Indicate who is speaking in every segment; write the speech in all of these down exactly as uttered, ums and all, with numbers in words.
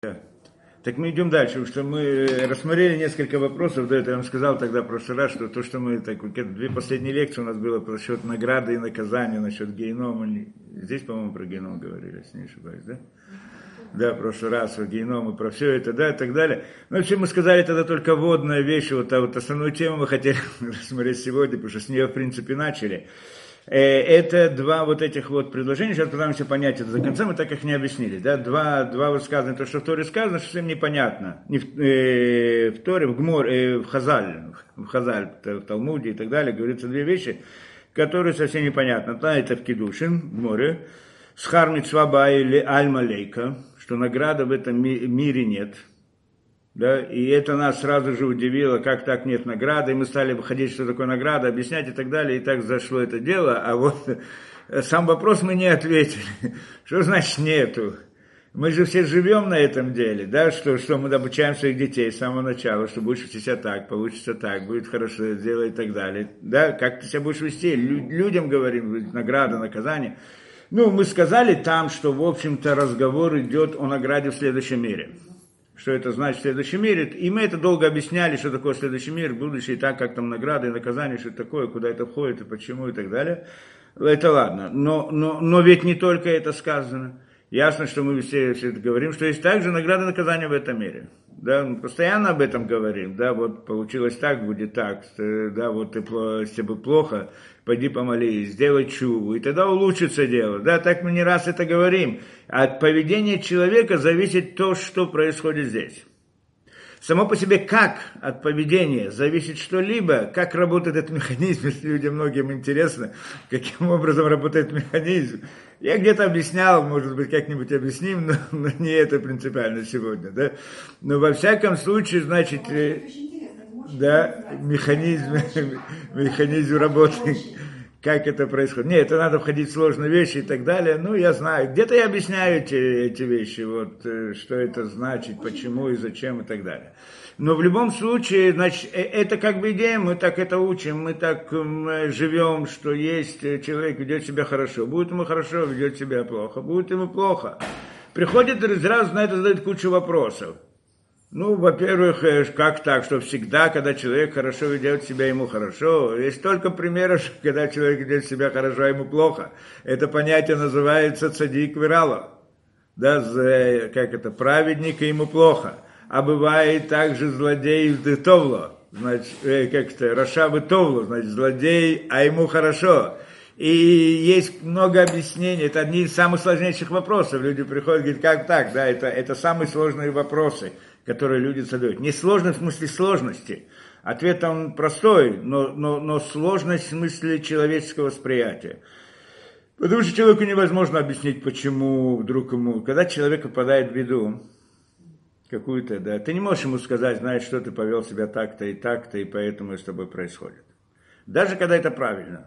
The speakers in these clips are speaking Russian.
Speaker 1: Да. Так мы идем дальше, потому что мы рассмотрели несколько вопросов, да, это я вам сказал тогда в прошлый раз, что то, что мы, так, две последние лекции у нас было насчет награды и наказания, насчет генома, здесь, по-моему, про геном говорили, если не ошибаюсь, да? Да, в прошлый раз про геном и про все это, да, и так далее. Ну, вообще мы сказали тогда только вводная вещь, вот, а вот основную тему мы хотели рассмотреть сегодня, потому что с нее, в принципе, начали. Это два вот этих вот предложения, сейчас пытаемся понять это до конца, мы так их не объяснили, да, два, два высказывания, то, что в Торе сказано, совсем непонятно, не в, э, в Торе, в Гмор, э, в Хазаль, в Хазаль, в Талмуде и так далее, говорится две вещи, которые совсем непонятны, да, это в Кидушин, в море, Схар мицва ба или аль-малейка, что награды в этом ми- мире нет. Да, и это нас сразу же удивило, как так нет награды, и мы стали выходить, что такое награда, объяснять и так далее, и так зашло это дело, а вот сам вопрос мы не ответили. Что значит нету? Мы же все живем на этом деле, да, что, что мы обучаем своих детей с самого начала, что будешь вести себя так, получится так, будет хорошо, сделай и так далее, да, как ты себя будешь вести, Лю- людям говорим, награда, наказание. Ну, мы сказали там, что, в общем-то, разговор идет о награде в следующем мире. Что это значит в следующем мире. И мы это долго объясняли, что такое следующий мир, будущее, и так, как там награды и наказания, что это такое, куда это входит, и почему, и так далее. Это ладно. Но, но, но ведь не только это сказано. Ясно, что мы все, все это говорим, что есть также награды и наказания в этом мире. Да, мы постоянно об этом говорим. Да, вот получилось так, будет так. Да, вот ты, если бы плохо, пойди помолись, сделай чуву, и тогда улучшится дело. Да, так мы не раз это говорим. От поведения человека зависит то, что происходит здесь. Само по себе, как от поведения зависит что-либо, как работает этот механизм, если людям многим интересно, каким образом работает механизм. Я где-то объяснял, может быть, как-нибудь объясним, но, но не это принципиально сегодня. Да? Но во всяком случае, значит, да, механизм, механизм работы, как это происходит. Нет, это надо входить в сложные вещи и так далее. Ну, я знаю, где-то я объясняю эти, эти вещи, вот, что это значит, почему и зачем и так далее. Но в любом случае, значит, это как бы идея, мы так это учим, мы так мы живем, что есть человек ведет себя хорошо, будет ему хорошо, ведет себя плохо, будет ему плохо. Приходит и сразу на это задает кучу вопросов. Ну, во-первых, как так, что всегда, когда человек хорошо ведет себя, ему хорошо. Есть только примеры, что когда человек ведет себя хорошо, а ему плохо. Это понятие называется цадик вирало. Да, как это, праведник, и ему плохо. А бывает также злодей в товло. Значит, как это, раша в товло, значит, злодей, а ему хорошо. И есть много объяснений, это одни из самых сложнейших вопросов. Люди приходят и говорят, как так, да, это, это самые сложные вопросы, которые люди задают. Не сложность в смысле сложности. Ответ там простой, но, но, но сложность в смысле человеческого восприятия. Потому что человеку невозможно объяснить, почему вдруг ему... Когда человек попадает в беду какую-то, да, ты не можешь ему сказать, знаешь, что ты повел себя так-то и так-то, и поэтому с тобой происходит. Даже когда это правильно.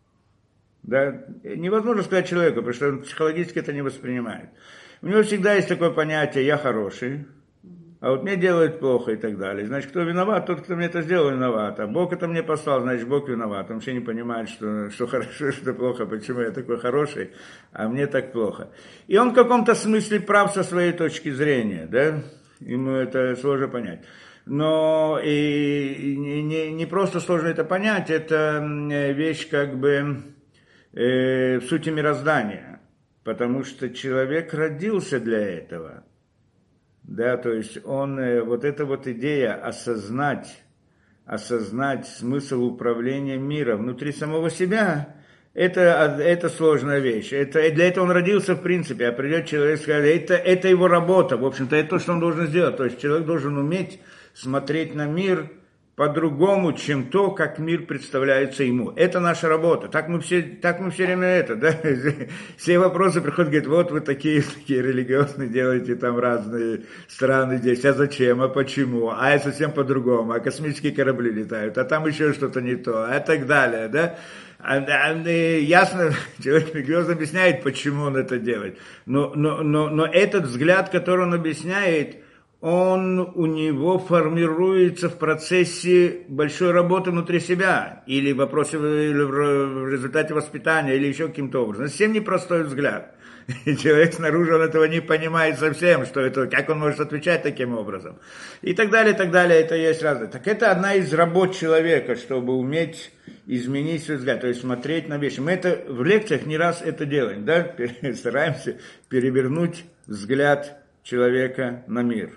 Speaker 1: Да, невозможно сказать человеку, потому что он психологически это не воспринимает. У него всегда есть такое понятие «я хороший», а вот мне делают плохо и так далее. Значит, кто виноват? Тот, кто мне это сделал, виноват. А Бог это мне послал, значит, Бог виноват. Он вообще не понимает, что, что хорошо, что плохо, почему я такой хороший, а мне так плохо. И он в каком-то смысле прав со своей точки зрения, да? Ему это сложно понять. Но и не, не просто сложно это понять, это вещь как бы э, в сути мироздания. Потому что человек родился для этого. Да, то есть он, вот эта вот идея осознать, осознать смысл управления миром внутри самого себя, это, это сложная вещь. Это, для этого он родился в принципе, а придет человек и скажет, это, это его работа, в общем-то, это то, что он должен сделать. То есть человек должен уметь смотреть на мир по-другому, чем то, как мир представляется ему. Это наша работа. Так мы все, так мы все время это, да? Все вопросы приходят, говорят, вот вы такие, такие религиозные делаете там разные страны здесь, а зачем, а почему, а это совсем по-другому, а космические корабли летают, а там еще что-то не то, а так далее, да? А, а, ясно, человек религиозно объясняет, почему он это делает. Но, но, но, но этот взгляд, который он объясняет, он у него формируется в процессе большой работы внутри себя, или в вопросе, или в результате воспитания, или еще каким-то образом. Совсем непростой взгляд. И человек снаружи, он этого не понимает совсем, что это, как он может отвечать таким образом. И так далее, и так далее, это есть разное. Так это одна из работ человека, чтобы уметь изменить свой взгляд, то есть смотреть на вещи. Мы это в лекциях не раз это делаем, да, стараемся перевернуть взгляд человека на мир.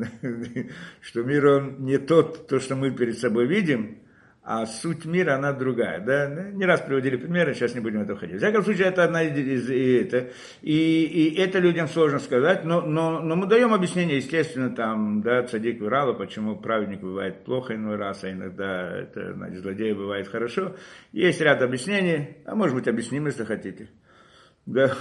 Speaker 1: Что мир, он не тот, то, что мы перед собой видим, а суть мира, она другая. Да? Не раз приводили примеры, сейчас не будем в это входить. В всяком случае, это одна из... из и, это, и, и это людям сложно сказать, но, но, но мы даем объяснение, естественно, там, да, цадик вирала, почему праведник бывает плохо иной раз, а иногда это, значит, злодей бывает хорошо. Есть ряд объяснений, а может быть, объясним, если хотите. Да,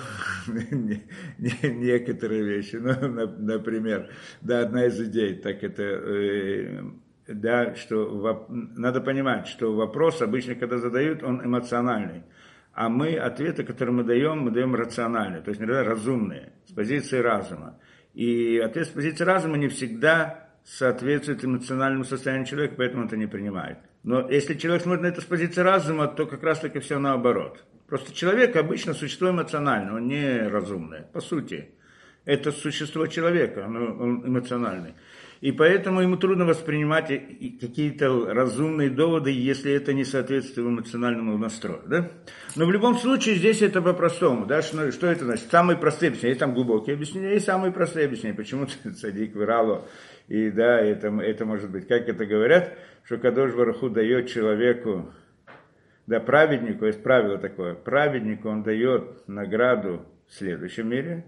Speaker 1: некоторые вещи, ну, например, да, одна из идей, так это, э, да, что надо понимать, что вопрос обычно, когда задают, он эмоциональный, а мы ответы, которые мы даем, мы даем рациональные, то есть, иногда разумные, с позиции разума, и ответ с позиции разума не всегда соответствует эмоциональному состоянию человека, поэтому он это не принимает. Но если человек смотрит на это с позиции разума, то как раз-таки все наоборот. Просто человек обычно существо эмоциональное, он не разумное, по сути. Это существо человека, он эмоциональный. И поэтому ему трудно воспринимать какие-то разумные доводы, если это не соответствует эмоциональному настрою. Да? Но в любом случае здесь это по-простому. Да? Что, что это значит? Самые простые объяснения. Есть там глубокие объяснения, есть самые простые объяснения. Почему цадик вирало? И да, это, это может быть, как это говорят, что Кадош Барух Ху дает человеку, да, праведнику, есть правило такое, праведнику он дает награду в следующем мире.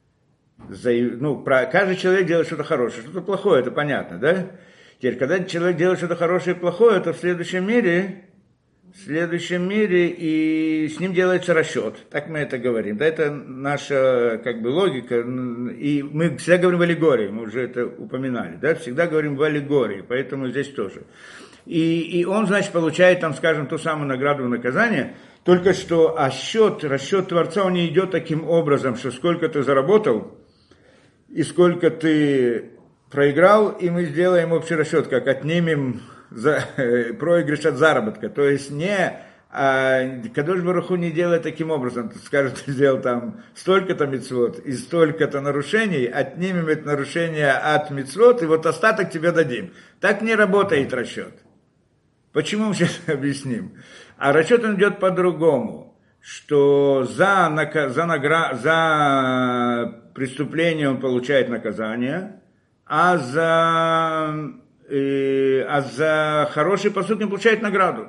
Speaker 1: За, ну, про, каждый человек делает что-то хорошее, что-то плохое, это понятно, да? Теперь, когда человек делает что-то хорошее и плохое, то в следующем мире, в следующем мире и с ним делается расчет. Так мы это говорим. Да, это наша, как бы, логика. И мы всегда говорим в аллегории, мы уже это упоминали, да? Всегда говорим в аллегории, поэтому здесь тоже. И, и он, значит, получает, там, скажем, ту самую награду в наказание, только что, а счет, расчет Творца, он не идет таким образом, что сколько ты заработал, и сколько ты проиграл, и мы сделаем общий расчет, как отнимем за, э, проигрыш от заработка. То есть не, а, Кадош Барух Ху не делает таким образом, ты скажешь, ты сделал там столько-то мицвот и столько-то нарушений, отнимем это нарушение от мицвот, и вот остаток тебе дадим. Так не работает расчет. Почему мы сейчас объясним? А расчет он идет по-другому, что за, за, награ, за преступление он получает наказание, а за, э, а за хороший поступок он получает награду.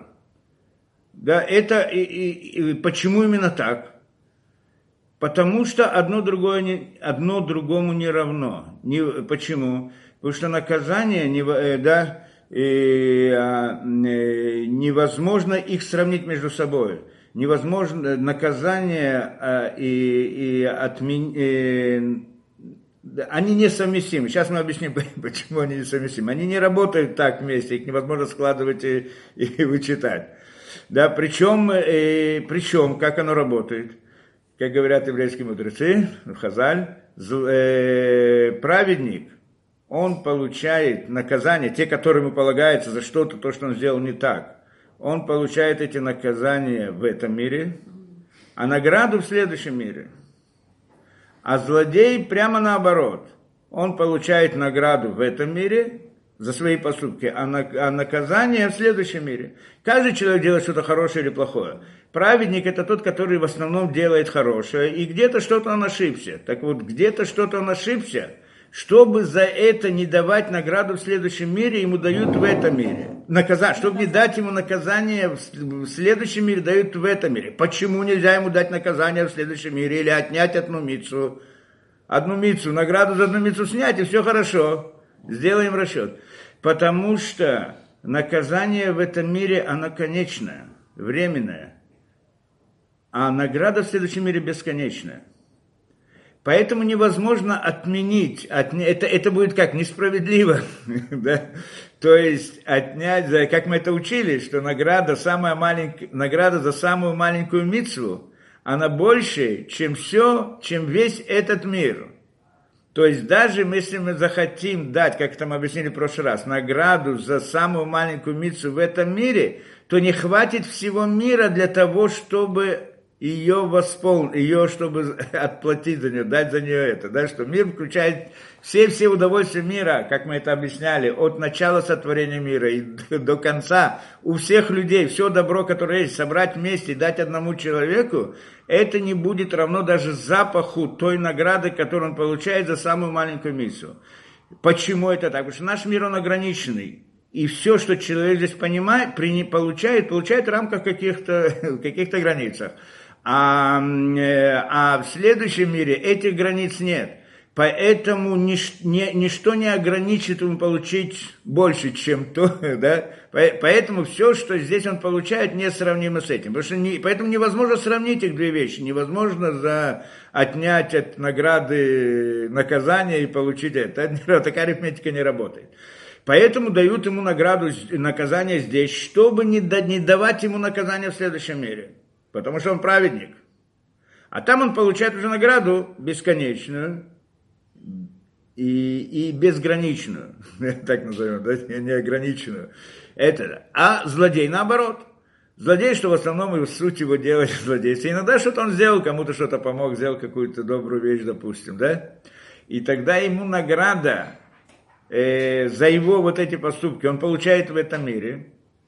Speaker 1: Да, это и, и, и почему именно так? Потому что одно, другое не, одно другому не равно. Не, почему? Потому что наказание не, э, да, И, а, невозможно их сравнить между собой. Невозможно наказание а, и, и отмен... и, они несовместимы. Сейчас мы объясним, почему они несовместимы. Они не работают так вместе, их невозможно складывать и, и вычитать. Да, причем, и, причем, как оно работает, как говорят еврейские мудрецы, Хазаль, э, праведник, он получает наказание, те, которые ему полагается за что-то, то, что он сделал не так, он получает эти наказания в этом мире, а награду в следующем мире. А злодей прямо наоборот. Он получает награду в этом мире за свои поступки, а наказание в следующем мире. Каждый человек делает что-то хорошее или плохое. Праведник – это тот, который в основном делает хорошее, и где-то что-то он ошибся. Так вот, где-то что-то он ошибся, чтобы за это не давать награду в следующем мире, ему дают в этом мире. Наказание, чтобы не дать ему наказание в следующем мире, дают в этом мире. Почему нельзя ему дать наказание в следующем мире или отнять одну мицву? Одну мицву, награду за одну мицву снять, и все хорошо. Сделаем расчет. Потому что наказание в этом мире, оно конечное, временное. А награда в следующем мире бесконечная. Поэтому невозможно отменить, отня... это, это будет как, несправедливо, да? То есть отнять, за... как мы это учили, что награда, самая маленькая, награда за самую маленькую мицву, она больше, чем все, чем весь этот мир. То есть даже если мы захотим дать, как это мы объяснили в прошлый раз, награду за самую маленькую мицву в этом мире, то не хватит всего мира для того, чтобы ее восполнить, ее, чтобы отплатить за нее, дать за нее это, да, что мир включает все-все удовольствия мира, как мы это объясняли, от начала сотворения мира и до конца, у всех людей, все добро, которое есть, собрать вместе и дать одному человеку, это не будет равно даже запаху той награды, которую он получает за самую маленькую миссию. Почему это так? Потому что наш мир, он ограниченный. И все, что человек здесь понимает, получает, получает в рамках каких-то, каких-то границах. А, а в следующем мире этих границ нет. Поэтому нич, не, ничто не ограничит ему получить больше, чем то. Да? Поэтому все, что здесь он получает, несравнимо с этим. Потому что не, поэтому невозможно сравнить их две вещи. Невозможно за, отнять от награды наказание и получить это. Такая арифметика не работает. Поэтому дают ему награду, наказание здесь, чтобы не, да, не давать ему наказание в следующем мире. Потому что он праведник. А там он получает уже награду бесконечную и, и безграничную. Так назовем, да? Неограниченную. Это. А злодей наоборот. Злодей, что в основном и суть его делать злодейство. Иногда что-то он сделал, кому-то что-то помог, сделал какую-то добрую вещь, допустим, да? И тогда ему награда э, за его вот эти поступки он получает в этом мире.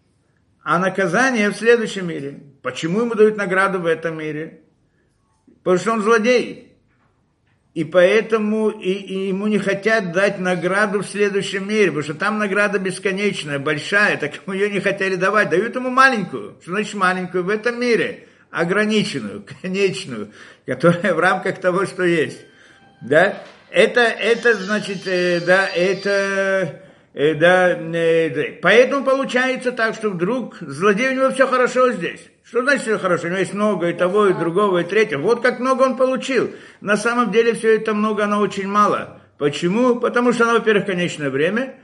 Speaker 1: А наказание в следующем мире. Почему ему дают награду в этом мире? Потому что он злодей. И поэтому и, и ему не хотят дать награду в следующем мире, потому что там награда бесконечная, большая, так ему ее не хотели давать. Дают ему маленькую. Что значит маленькую? В этом мире. Ограниченную, конечную, которая в рамках того, что есть. Да? Это, это значит, э, да, это... Да, поэтому получается так, что вдруг злодей, у него все хорошо здесь. Что значит все хорошо? У него есть много и того, и другого, и третьего. Вот как много он получил. На самом деле все это много, оно очень мало. Почему? Потому что оно, во-первых, конечное время.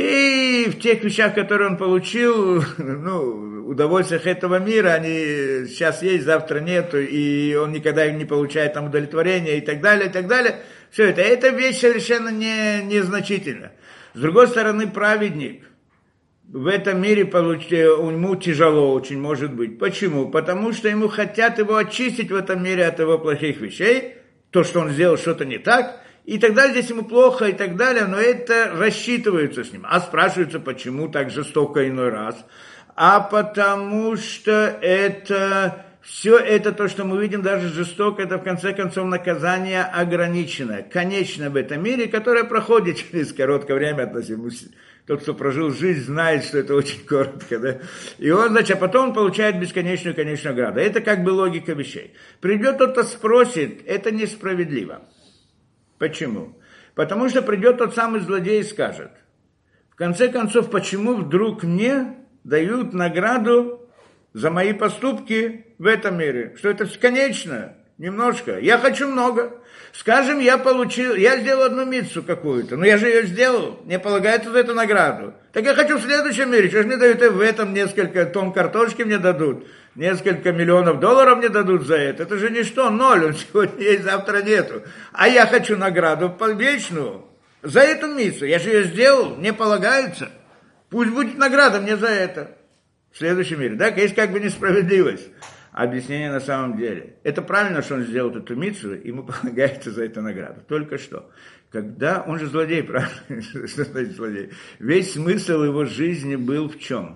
Speaker 1: И в тех вещах, которые он получил, ну, удовольствиях этого мира, они сейчас есть, завтра нету, и он никогда не получает там удовлетворения и так далее, и так далее. Все это. Эта вещь совершенно не, незначительна. С другой стороны, праведник в этом мире получ... ему тяжело очень, может быть. Почему? Потому что ему хотят его очистить в этом мире от его плохих вещей, то, что он сделал что-то не так, и так далее, здесь ему плохо и так далее, но это рассчитывается с ним. А спрашивается, почему так жестоко иной раз? А потому что это... Все это, то, что мы видим, даже жестоко, это в конце концов наказание ограниченное, конечное в этом мире, которое проходит через короткое время относительно. Тот, кто прожил жизнь, знает, что это очень коротко, да? И он, значит, а потом он получает бесконечную конечную награду. Это как бы логика вещей. Придет тот, кто спросит, это несправедливо. Почему? Потому что придет тот самый злодей и скажет, в конце концов, почему вдруг мне дают награду за мои поступки в этом мире, что это бесконечно, немножко. Я хочу много. Скажем, я получил, я сделал одну мицву какую-то, но я же ее сделал, мне полагается за эту награду. Так я хочу в следующем мире, что же мне дают, и в этом несколько тонн картошки мне дадут, несколько миллионов долларов мне дадут за это. Это же ничто, ноль, он сегодня есть, завтра нету. А я хочу награду вечную за эту мицву, я же ее сделал, мне полагается. Пусть будет награда мне за это. В следующем мире. Так, есть как бы несправедливость. Объяснение на самом деле. Это правильно, что он сделал эту мицву, ему полагается за это награду. Только что. Когда, он же злодей, правильно? Что значит злодей? Весь смысл его жизни был в чем?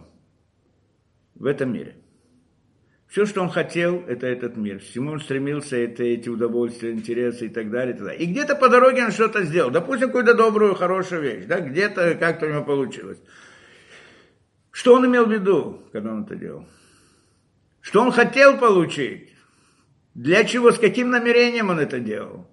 Speaker 1: В этом мире. Все, что он хотел, это этот мир. Всему он стремился, это эти удовольствия, интересы и так далее. И, так далее. И где-то по дороге он что-то сделал. Допустим, какую-то добрую, хорошую вещь. Да? Где-то как-то у него получилось. Что он имел в виду, когда он это делал? Что он хотел получить? Для чего, с каким намерением он это делал?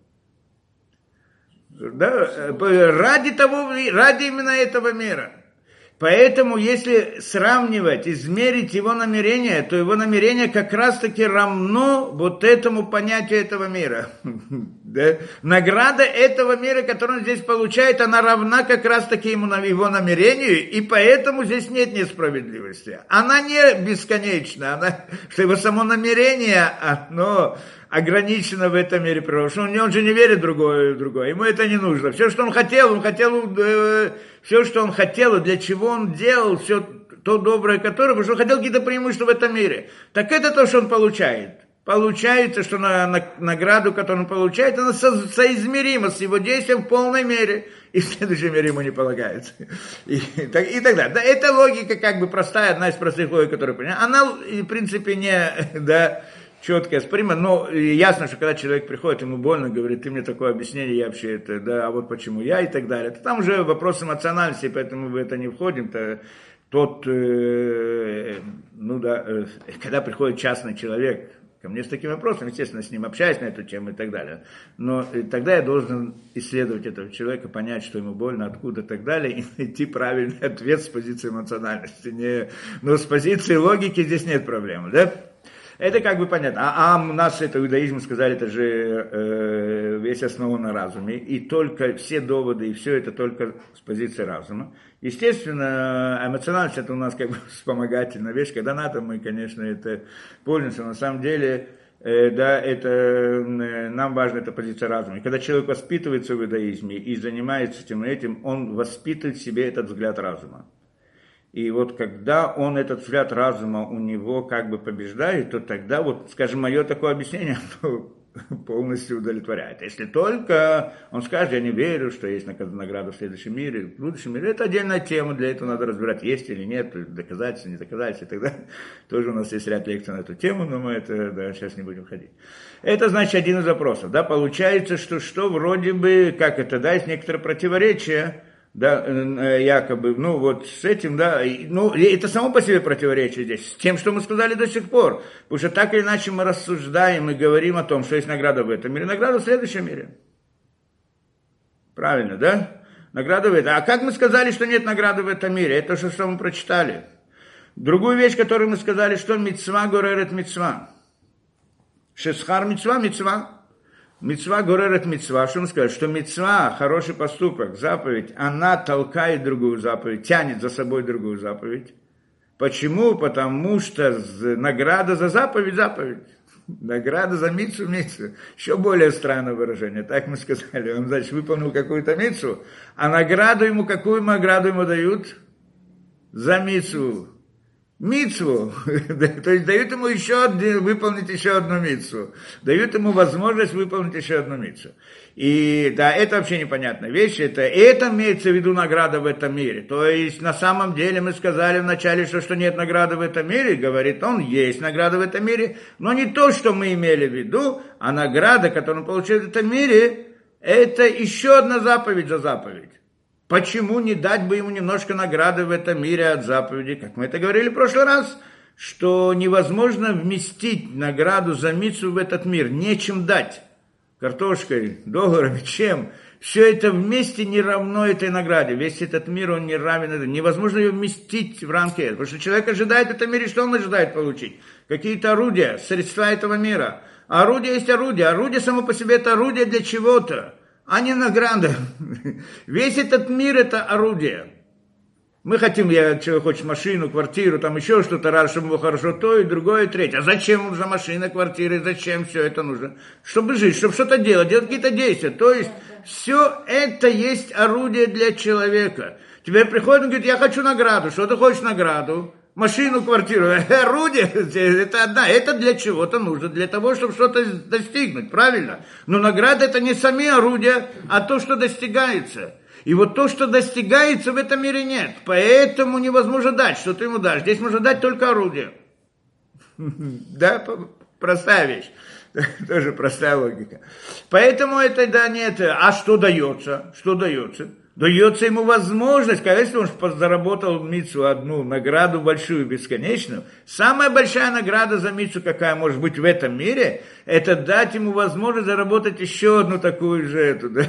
Speaker 1: Да, ради того, ради именно этого мира. Поэтому, если сравнивать, измерить его намерение, то его намерение как раз-таки равно вот этому понятию этого мира. Да? Награда этого мира, которую он здесь получает, она равна как раз-таки ему, его намерению, и поэтому здесь нет несправедливости. Она не бесконечна, она, что его само намерение, оно ограничено в этом мире, потому что он, он же не верит в другое, в другое, ему это не нужно. Все, что он хотел, он хотел, э, все, что он хотел, и для чего он делал, все то доброе, которое, потому что он хотел какие-то преимущества в этом мире. Так это то, что он получает. получается, что на, на, награду, которую он получает, она со, соизмерима с его действием в полной мере. И в следующем мире ему не полагается. И, и, так, и так далее. Да, эта логика как бы простая, одна из простых логик, которую понимаю. Она, в принципе, не да, четкая, спорима, но ясно, что когда человек приходит, ему больно, говорит, ты мне такое объяснение, я вообще это, да, а вот почему я и так далее. Там уже вопрос эмоциональности, поэтому в это не входим. То, тот, э, ну да, э, когда приходит частный человек, ко мне с таким вопросом, естественно, с ним общаюсь на эту тему и так далее. Но тогда я должен исследовать этого человека, понять, что ему больно, откуда и так далее, и найти правильный ответ с позиции эмоциональности. Не... Но с позиции логики здесь нет проблем, да? Это как бы понятно. А, а у нас это в иудаизме сказали, это же э, весь основан на разуме. И только все доводы, и все это только с позиции разума. Естественно, эмоциональность это у нас как бы вспомогательная вещь. Когда надо, мы, конечно, это пользуемся. На самом деле, э, да, это, э, нам важна эта позиция разума. И когда человек воспитывается в иудаизме и занимается этим и этим, он воспитывает в себе этот взгляд разума. И вот когда он этот взгляд разума у него как бы побеждает, то тогда вот, скажем, мое такое объяснение полностью удовлетворяет. Если только он скажет, я не верю, что есть награда в следующем мире, в будущем мире, это отдельная тема, для этого надо разбирать, есть или нет, доказательства, не доказательства и так далее. Тоже у нас есть ряд лекций на эту тему, но мы это да, сейчас не будем ходить. Это, значит, один из вопросов. Да, получается, что, что вроде бы, как это, да, есть некоторые противоречия, да, якобы, ну вот с этим, да, ну это само по себе противоречие здесь, с тем, что мы сказали до сих пор, потому что так или иначе мы рассуждаем и говорим о том, что есть награда в этом мире, награда в следующем мире. Правильно, да? Награда в этом. А как мы сказали, что нет награды в этом мире? Это что, что мы прочитали. Другую вещь, которую мы сказали, что мицва горерет мицва. Шесхар мицва, мицва. Мицва горерет мицва. Что мы сказали? Что мицва, хороший поступок, заповедь, она толкает другую заповедь, тянет за собой другую заповедь. Почему? Потому что награда за заповедь, заповедь. Награда за мицву, мицву. Еще более странное выражение. Так мы сказали. Он, значит, выполнил какую-то мицву, а награду ему, какую награду ему дают? За мицву. Мицву, то есть дают ему еще выполнить еще одну мицву, дают ему возможность выполнить еще одну мицву. И да, это вообще непонятная вещь, это, это имеется в виду награда в этом мире. То есть на самом деле мы сказали вначале, что, что нет награды в этом мире, говорит он, есть награда в этом мире, но не то, что мы имели в виду, а награда, которую он получает в этом мире, это еще одна заповедь за заповедь. Почему не дать бы ему немножко награды в этом мире от заповеди, как мы это говорили в прошлый раз, что невозможно вместить награду за мицву в этот мир, нечем дать, картошкой, долларами, чем, все это вместе не равно этой награде, весь этот мир, он не равен этому, невозможно ее вместить в рамки этого, потому что человек ожидает в этом мире, что он ожидает получить? Какие-то орудия, средства этого мира, а орудие есть орудие, орудие само по себе это орудие для чего-то, а не награда. Весь этот мир это орудие. Мы хотим, я, человек хочет машину, квартиру, там еще что-то, раз, чтобы было хорошо, то и другое, и третье. А зачем нужна машина, квартира, зачем все это нужно? Чтобы жить, чтобы что-то делать, делать какие-то действия. То есть, все это есть орудие для человека. Тебе приходит, он говорит, я хочу награду. Что ты хочешь награду? Машину, квартиру, орудие, это одна, это для чего-то нужно, для того, чтобы что-то достигнуть, правильно? Но награда это не сами орудия, а то, что достигается. И вот то, что достигается, в этом мире нет, поэтому невозможно дать, что ты ему дашь. Здесь можно дать только орудие. Да, простая вещь, тоже простая логика. Поэтому это, да, нет, а что дается, что дается? Дается ему возможность, когда если он заработал мицву одну, награду большую, бесконечную, самая большая награда за мицву, какая может быть в этом мире, это дать ему возможность заработать еще одну такую же, эту, да,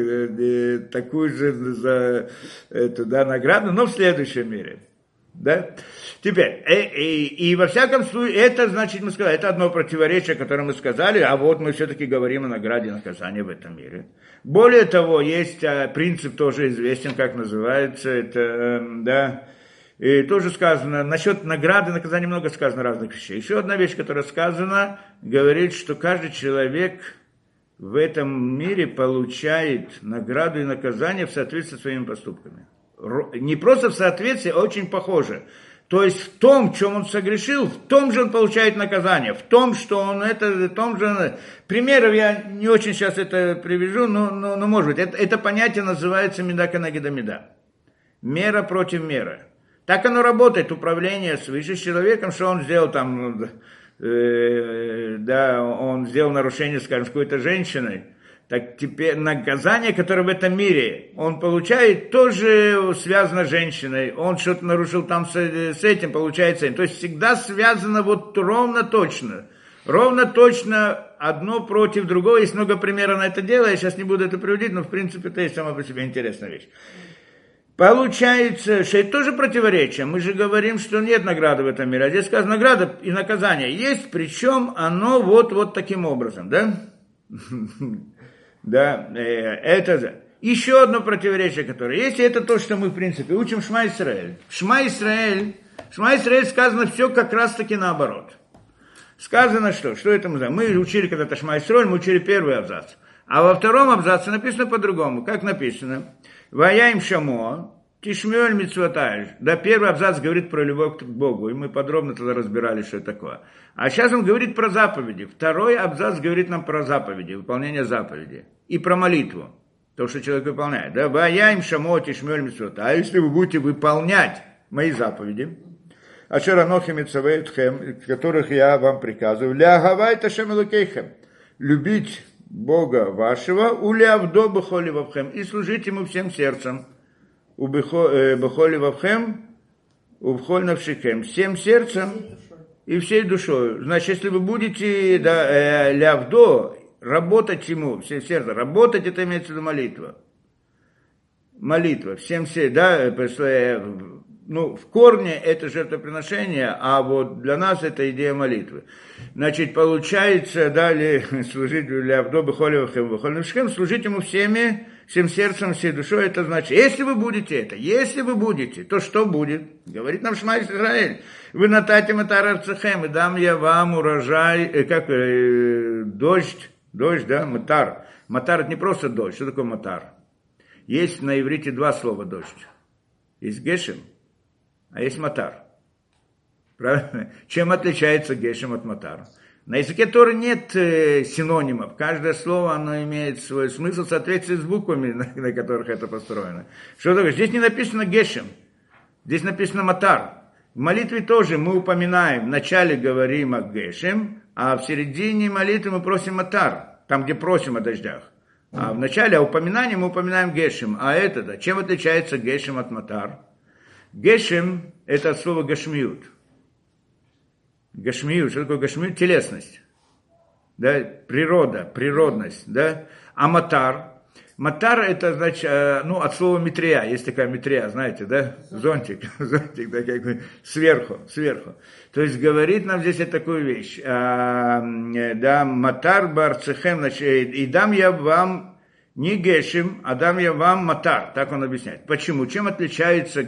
Speaker 1: такую же за эту, да, награду, но в следующем мире. Да? Теперь, и, и, и во всяком случае, это значит, мы сказали, это одно противоречие, которое мы сказали, а вот мы все-таки говорим о награде и наказании в этом мире. Более того, есть а, принцип тоже известен, как называется, это, э, да, и тоже сказано, насчет награды и наказания много сказано разных вещей. Еще одна вещь, которая сказана, говорит, что каждый человек в этом мире получает награду и наказание в соответствии со своими поступками. не просто в соответствии, а очень похоже. То есть в том, в чем он согрешил, в том же он получает наказание, в том, что он это, в том же... Примеров я не очень сейчас это привяжу, но, но, но может быть. Это, это понятие называется меда канагеда меда. Мера против меры. Так оно работает, управление свыше с человеком, что он сделал там, э, да, он сделал нарушение, скажем, с какой-то женщиной. Так теперь наказание, которое в этом мире он получает, тоже связано с женщиной. Он что-то нарушил там с, с этим, получается. То есть всегда связано вот ровно точно. Ровно точно одно против другого. Есть много примеров на это дело. Я сейчас не буду это приводить, но в принципе это есть сама по себе интересная вещь. Получается, что это тоже противоречие. Мы же говорим, что нет награды в этом мире. А здесь сказано, награда и наказание есть, причем оно вот, вот таким образом, да? Да, это еще одно противоречие, которое есть, это то, что мы, в принципе, учим Шма Исраэль. Шма Исраэль, Шма Исраэль сказано все как раз-таки наоборот. Сказано что? Что это мы знаем? Мы учили когда-то Шма Исраэль, мы учили первый абзац. А во втором абзаце написано по-другому. Как написано? Ваяим шамо, тишмёль митцвотаешь. Да, первый абзац говорит про любовь к Богу, и мы подробно тогда разбирали, что это такое. А сейчас он говорит про заповеди. Второй абзац говорит нам про заповеди, выполнение заповедей. И про молитву, то, что человек выполняет. Да, ваяим шамо, тишмёль митцвотаешь. А если вы будете выполнять мои заповеди, ашер анохи митцвоэтхем, которых я вам приказываю, ля гавай ташем элокейхем, любить Бога вашего, улявдо бехоли вавхем, и служить ему всем сердцем, у бехоли вавхем, у бхоль навшикем, всем сердцем и всей душой. Значит, если вы будете, да, лявдо, работать ему, всем сердцем, работать, это имеется в виду молитва. Молитва, всем сердцем, да, ну, в корне это жертвоприношение, а вот для нас это идея молитвы. Значит, получается, далее, служить для Авдобы Холевахем, служить ему всеми, всем сердцем, всей душой, это значит, если вы будете это, если вы будете, то что будет? Говорит нам Шма Исраэль, вы нататим это арцехем, и дам я вам урожай, э, как, э, дождь, дождь, да, матар. Матар это не просто дождь, что такое матар? Есть на иврите два слова дождь. Есть гешем, а есть матар. Правильно? Чем отличается гешем от матар? На языке Торы нет э, синонимов. Каждое слово, оно имеет свой смысл в соответствии с буквами, на, на которых это построено. Что такое? Здесь не написано гешем. Здесь написано матар. В молитве тоже мы упоминаем, в начале говорим о гешем, а в середине молитвы мы просим матар, там, где просим о дождях. А в начале упоминания мы упоминаем гешем. А это, да, чем отличается гешем от матар? Гешем – это от слова гашмиют. Гашмиют, что такое гашмиют? Телесность. Да, природа, природность. Да? А матар? Матар – это, значит, ну, от слова метрия. Есть такая метрия, знаете, да? Зонтик. Зонтик, да, как бы сверху, сверху. То есть говорит нам здесь такую вещь. А, да, матар барцехем, значит, и дам я вам не гешем, а дам я вам матар. Так он объясняет. Почему? Чем отличается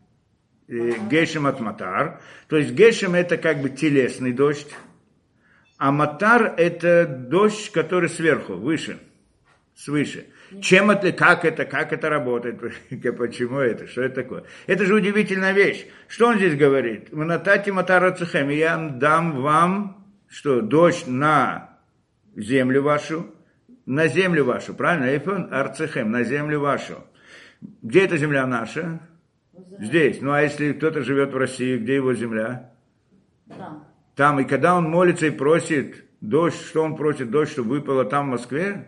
Speaker 1: гешем от матар? То есть гешем это как бы телесный дождь, а матар это дождь, который сверху, выше, свыше. Чем это, как это, как это работает, почему это, что это такое? Это же удивительная вещь. Что он здесь говорит? Вы натати матар ацехем, я дам вам, что, дождь на землю вашу, на землю вашу, правильно? Арцехем, на землю вашу. Где эта земля наша? Здесь. Ну, а если кто-то живет в России, где его земля? Там. Там. И когда он молится и просит дождь, что он просит? Дождь, чтобы выпало там, в Москве?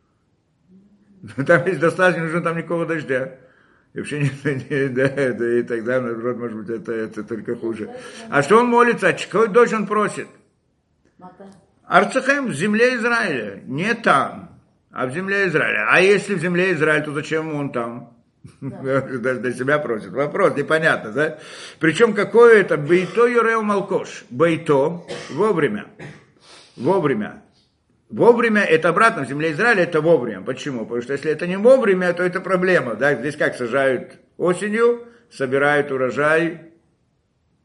Speaker 1: Там есть достаточно, нужно там никакого дождя. И вообще не, да, да, и тогда, наоборот, может быть, это, это только хуже. А что он молится? Какой дождь он просит? Арцехем, в земле Израиля. Не там, а в земле Израиля. А если в земле Израиля, то зачем он там? Да. До себя просит. Вопрос непонятно, да? Причем какое это? Бейто юрел малкош. Бейто вовремя. Вовремя. Вовремя это обратно, в земле Израиля это вовремя. Почему? Потому что если это не вовремя, то это проблема. Да? Здесь как сажают осенью, собирают урожай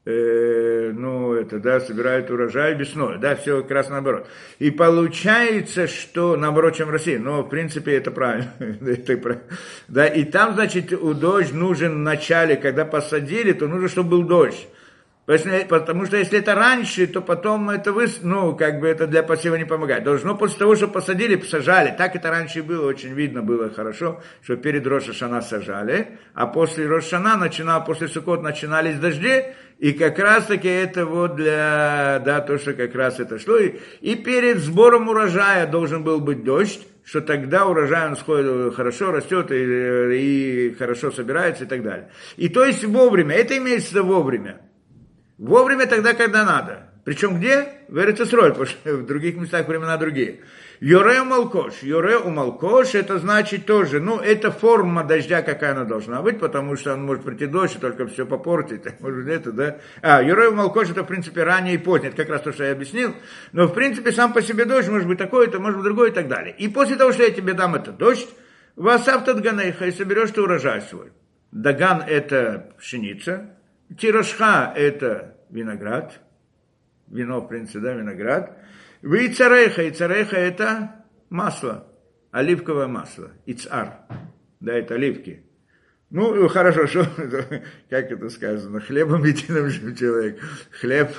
Speaker 1: э, ну, это, да, собирают урожай весной, да, все как раз наоборот. И получается, что наоборот, чем Россия, но, в принципе, это правильно, это, да, и там, значит, у дождь нужен в начале, когда посадили, то нужно, чтобы был дождь. Потому что если это раньше, то потом это вы, ну, как бы это для посева не помогает. Должно после того, что посадили, посажали. Так это раньше было, очень видно было хорошо, что перед Рош ха-Шана сажали, а после Рош ха-Шана начинал, после Суккот начинались дожди, и как раз таки это вот для, да, то, что как раз это шло. И, и перед сбором урожая должен был быть дождь, что тогда урожай он сходит, хорошо растет и, и хорошо собирается и так далее. И то есть вовремя, это имеется вовремя. Вовремя тогда, когда надо. Причем где? В Эрец-Исроэль, потому что в других местах времена другие. Йоре у Малкош. Йоре у Малкош, это значит тоже, ну, это форма дождя, какая она должна быть, потому что он может прийти дождь и только все попортить. Может, это, да? А, Йоре у Малкош, это, в принципе, ранее и позднее. Это как раз то, что я объяснил. Но, в принципе, сам по себе дождь может быть такой, это может быть другой и так далее. И после того, что я тебе дам этот дождь, васав тадганейха, и соберешь ты урожай свой. Даган – это пшеница. Тирошха – это виноград, вино, в принципе, да, виноград. Вы и царейха, и царейха – это масло, оливковое масло, ицар, да, это оливки. Ну, хорошо, что, как это сказано, хлебом единым живет человек, хлеб,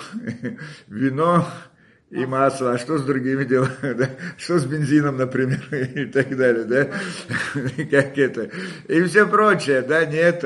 Speaker 1: вино и масло, а что с другими делами, да? Что с бензином, например, и так далее, да, как это, и все прочее, да, нет,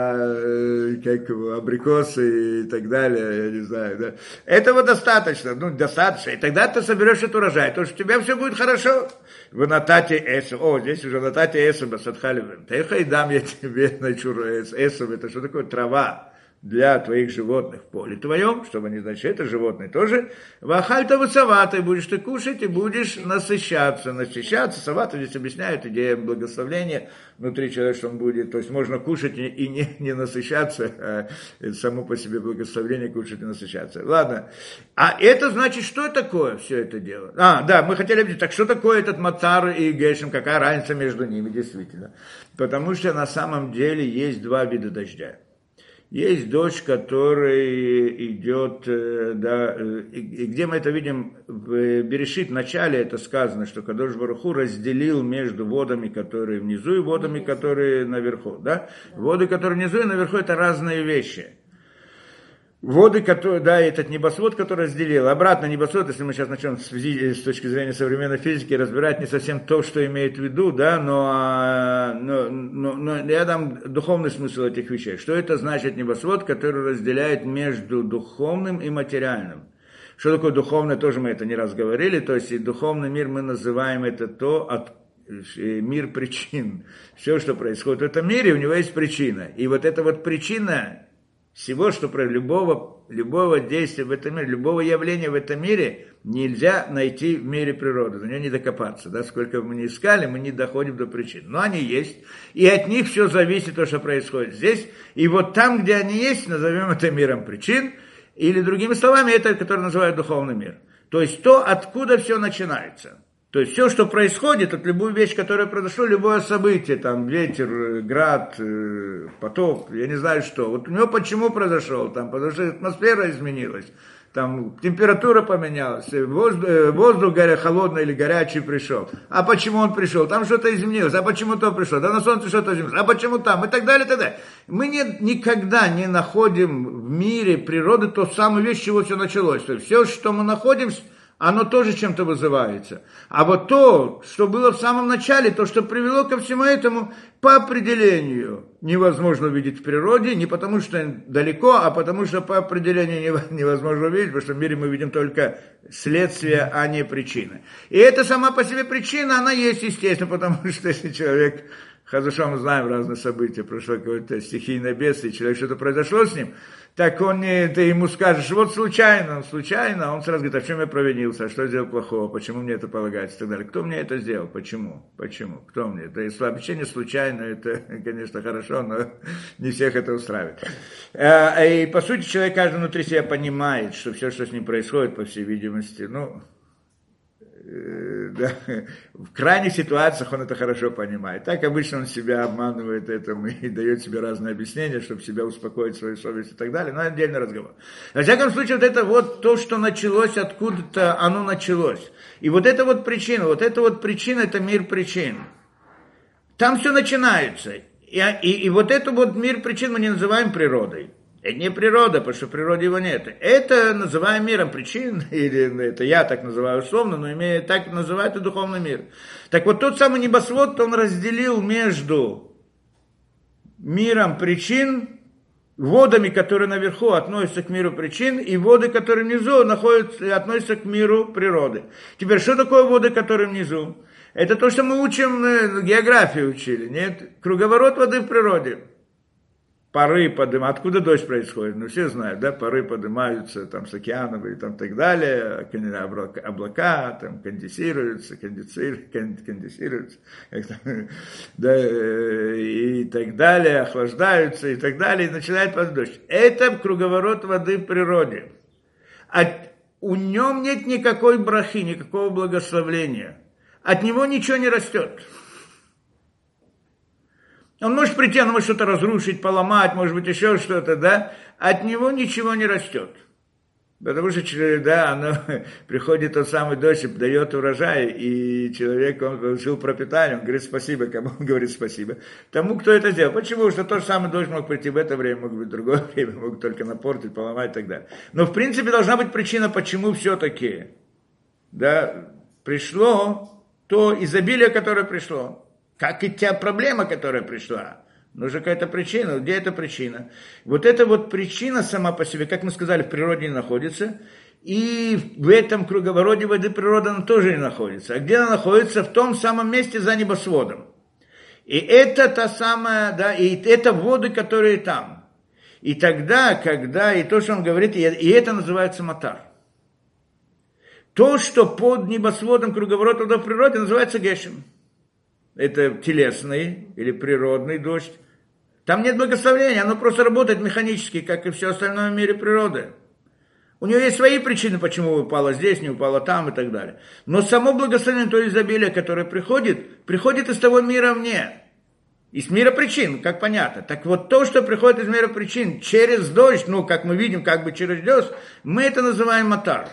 Speaker 1: а, как его, абрикосы и так далее, я не знаю, да, этого достаточно, ну, достаточно, и тогда ты соберешь этот урожай, то, что у тебя все будет хорошо, в Натате Эсу, о, здесь уже Натате Эсу, Басадхали, и дам я тебе, начу, Эсу, это что такое, трава, для твоих животных в поле твоем, чтобы они, значит, это животные тоже, вахальта высоватой будешь ты кушать и будешь насыщаться, насыщаться, савата здесь объясняют, идея благословления внутри человека, что он будет, то есть можно кушать и не, не насыщаться, а это само по себе благословение кушать и насыщаться. Ладно, а это значит, что такое все это дело? А, да, мы хотели объяснить, так что такое этот мацар и гешем, какая разница между ними, действительно, потому что на самом деле есть два вида дождя. Есть дождь, который идет, да, и где мы это видим, в Берешит в начале это сказано, что Кадош Барух Ху разделил между водами, которые внизу, и водами, которые наверху, да. Воды, которые внизу и наверху, это разные вещи. Воды, которые, да, этот небосвод, который разделил. Обратно небосвод, если мы сейчас начнем с, физи- с точки зрения современной физики разбирать не совсем то, что имеет в виду, да, но, но, но, но я дам духовный смысл этих вещей. Что это значит небосвод, который разделяет между духовным и материальным? Что такое духовное, тоже мы это не раз говорили, то есть и духовный мир мы называем это то, от мир причин. Все, что происходит в этом мире, у него есть причина. И вот эта вот причина всего, что про любого, любого действия в этом мире, любого явления в этом мире нельзя найти в мире природы, до нее не докопаться, да, сколько бы мы ни искали, мы не доходим до причин, но они есть, и от них все зависит, то, что происходит здесь, и вот там, где они есть, назовем это миром причин, или другими словами, это, который называют духовный мир, то есть то, откуда все начинается. То есть все, что происходит, от любую вещь, которая произошла, любое событие, там ветер, град, потоп, я не знаю что. Вот у него почему произошел, там, потому что атмосфера изменилась, там температура поменялась, воздух, воздух горя, холодный или горячий пришел. А почему он пришел? Там что-то изменилось. А почему то пришло? Да на солнце что-то изменилось. А почему там? И так далее, и так далее. Мы не, никогда не находим в мире природы ту самую вещь, с чего все началось. То есть все, что мы находим, оно тоже чем-то вызывается. А вот то, что было в самом начале, то, что привело ко всему этому, по определению невозможно увидеть в природе, не потому что далеко, а потому что по определению невозможно увидеть, потому что в мире мы видим только следствие, а не причины. И эта сама по себе причина, она есть, естественно, потому что если человек, хорошо мы знаем разные события, прошло какое-то стихийное бедствие, человек что-то произошло с ним, так он не, ты ему скажешь, вот случайно, он случайно, он сразу говорит, а в чем я провинился, а что сделал плохого, почему мне это полагается и так далее. Кто мне это сделал, почему, почему, кто мне это, если общение случайно, это, конечно, хорошо, но не всех это устраивает. И, по сути, человек каждый внутри себя понимает, что все, что с ним происходит, по всей видимости, ну, э, да, в крайних ситуациях он это хорошо понимает. Так обычно он себя обманывает этим и дает себе разные объяснения, чтобы себя успокоить, свою совесть и так далее. Но это отдельный разговор. Во всяком случае, вот это вот то, что началось откуда-то, оно началось. И вот это вот причина, вот это вот причина, это мир причин. Там все начинается. И, и, и вот это вот мир причин мы не называем природой. Это не природа, потому что в природе его нет. Это называем миром причин, или это я так называю условно, но имея, так называют и духовный мир. Так вот тот самый небосвод, он разделил между миром причин, водами, которые наверху относятся к миру причин, и воды, которые внизу находятся, относятся к миру природы. Теперь, что такое воды, которые внизу? Это то, что мы учим, географию учили, нет? Круговорот воды в природе. Пары поднимаются. Откуда дождь происходит? Ну, все знают, да? Пары поднимаются там с океанов и там так далее. Облака там конденсируются, конденсируются, конденсируются да, и так далее, охлаждаются и так далее. И начинает падать дождь. Это круговорот воды в природе. А у нем нет никакой брахи, никакого благословения. От него ничего не растет. Он может прийти, он может что-то разрушить, поломать, может быть, еще что-то, да? От него ничего не растет. Потому что, да, оно, приходит тот самый дождь, дает урожай, и человек, он получил пропитание, он говорит спасибо, кому он говорит спасибо? Тому, кто это сделал. Почему? Потому что тот же самый дождь мог прийти в это время, мог быть в другое время, мог только напортить, поломать и так далее. Но, в принципе, должна быть причина, почему все-таки, да, пришло то изобилие, которое пришло. Как и та проблема, которая пришла. Нужна какая-то причина. Где эта причина? Вот эта вот причина сама по себе, как мы сказали, в природе не находится. И в этом круговороте воды природы она тоже не находится. А где она находится? В том самом месте за небосводом. И это та самая, да, и это воды, которые там. И тогда, когда, и то, что он говорит, и, и это называется матар. То, что под небосводом круговорота воды в природе, называется гешем. Это телесный или природный дождь. Там нет благословения, оно просто работает механически, как и все остальное в мире природы. У него есть свои причины, почему упало здесь, не упало там и так далее. Но само благословение, то изобилие, которое приходит, приходит из того мира вне. Из мира причин, как понятно. Так вот то, что приходит из мира причин через дождь, ну, как мы видим, как бы через дождь, мы это называем матар.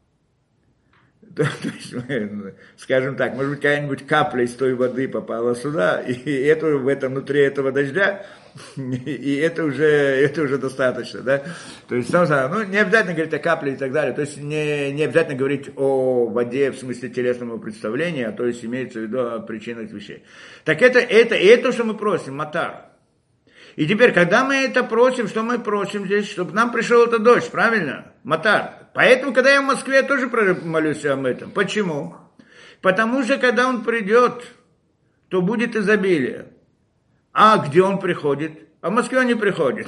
Speaker 1: То, то есть, скажем так, может быть, какая-нибудь капля из той воды попала сюда, и это в этом, внутри этого дождя, и это уже, это уже достаточно, да. То есть, ну, не обязательно говорить о капле и так далее, то есть не, не обязательно говорить о воде в смысле телесного представления, а то есть имеется в виду о причинах вещей. Так это, это, и это, что мы просим, матар. И теперь, когда мы это просим, что мы просим здесь, чтобы нам пришел этот дождь, правильно? Матар. Поэтому, когда я в Москве, я тоже молюсь об этом. Почему? Потому что, когда он придет, то будет изобилие. А где он приходит? А в Москве он не приходит.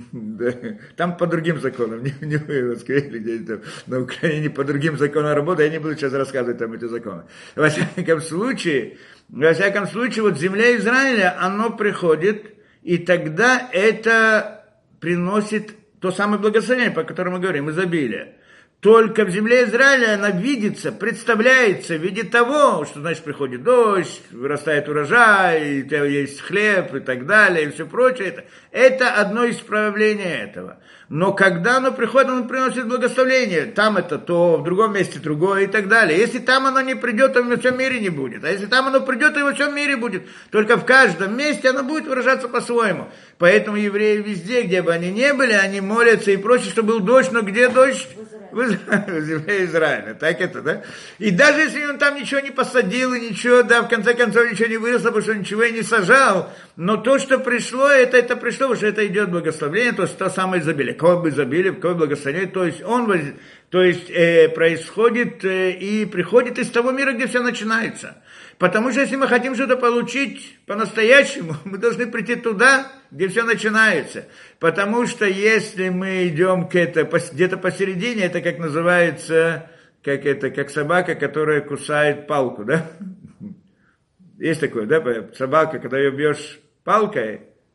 Speaker 1: Там по другим законам. Не в Москве или где-то на Украине по другим законам работает. Я не буду сейчас рассказывать там эти законы. Во всяком случае, во всяком случае, вот земля Израиля, оно приходит, и тогда это приносит то самое благословение, по которому мы говорим, изобилие. Только в земле Израиля она видится, представляется в виде того, что, значит, приходит дождь, вырастает урожай, и у тебя есть хлеб и так далее, и все прочее. Это, это одно из проявлений этого. Но когда оно приходит, оно приносит благословение. Там это то, в другом месте другое и так далее. Если там оно не придет, то во всем мире не будет. А если там оно придет, то во всем мире будет. Только в каждом месте оно будет выражаться по-своему. Поэтому евреи везде, где бы они ни были, они молятся и просят, чтобы был дождь. Но где дождь? В земле Израиля. Так это, да? И даже если он там ничего не посадил, и ничего, да, в конце концов ничего не выросло, потому что ничего и не сажал, но то, что пришло, это, это пришло, потому что это идет благословение, то есть то самое изобилие. Какое бы изобилие, какое благословение, то есть он, то есть э, происходит э, и приходит из того мира, где все начинается. Потому что если мы хотим что-то получить по-настоящему, мы должны прийти туда, где все начинается. Потому что если мы идем к это, где-то посередине, это как называется, как это, как собака, которая кусает палку, да? Есть такое, да? Собака, когда ее бьешь палкой,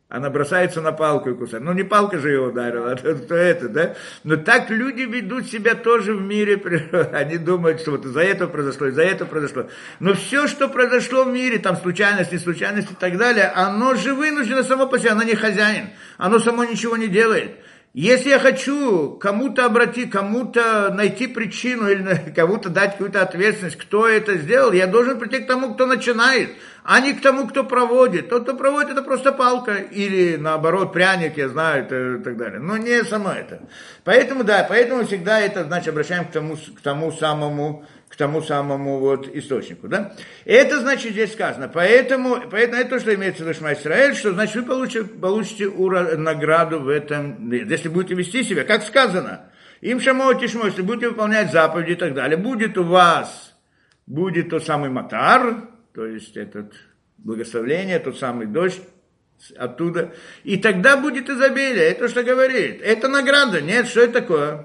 Speaker 1: Она бросается на палку и кусает. Ну, не палка же ее ударила, а то это, да? Но так люди ведут себя тоже в мире природы. Они думают, что вот из-за этого произошло, из-за этого произошло. Но все, что произошло в мире, там случайность, не случайность и так далее, оно же вынуждено само по себе, оно не хозяин. Оно само ничего не делает. Если я хочу кому-то обратить, кому-то найти причину или кому-то дать какую-то ответственность, кто это сделал, я должен прийти к тому, кто начинает, а не к тому, кто проводит. Тот, кто проводит, это просто палка или, наоборот, пряник, я знаю, и так далее. Но не само это. Поэтому, да, поэтому всегда это, значит, обращаем к тому, к тому самому, к тому самому вот источнику, да. И это, значит, здесь сказано. Поэтому, поэтому это то, что имеется в виду Шма Исраэль, что, значит, вы получите, получите ура, награду в этом, если будете вести себя, как сказано. Им шамо тишмо, если будете выполнять заповеди и так далее, будет у вас, будет тот самый матар, то есть этот благословление, тот самый дождь оттуда, и тогда будет изобилие, это что говорит. Это награда, нет, что это такое?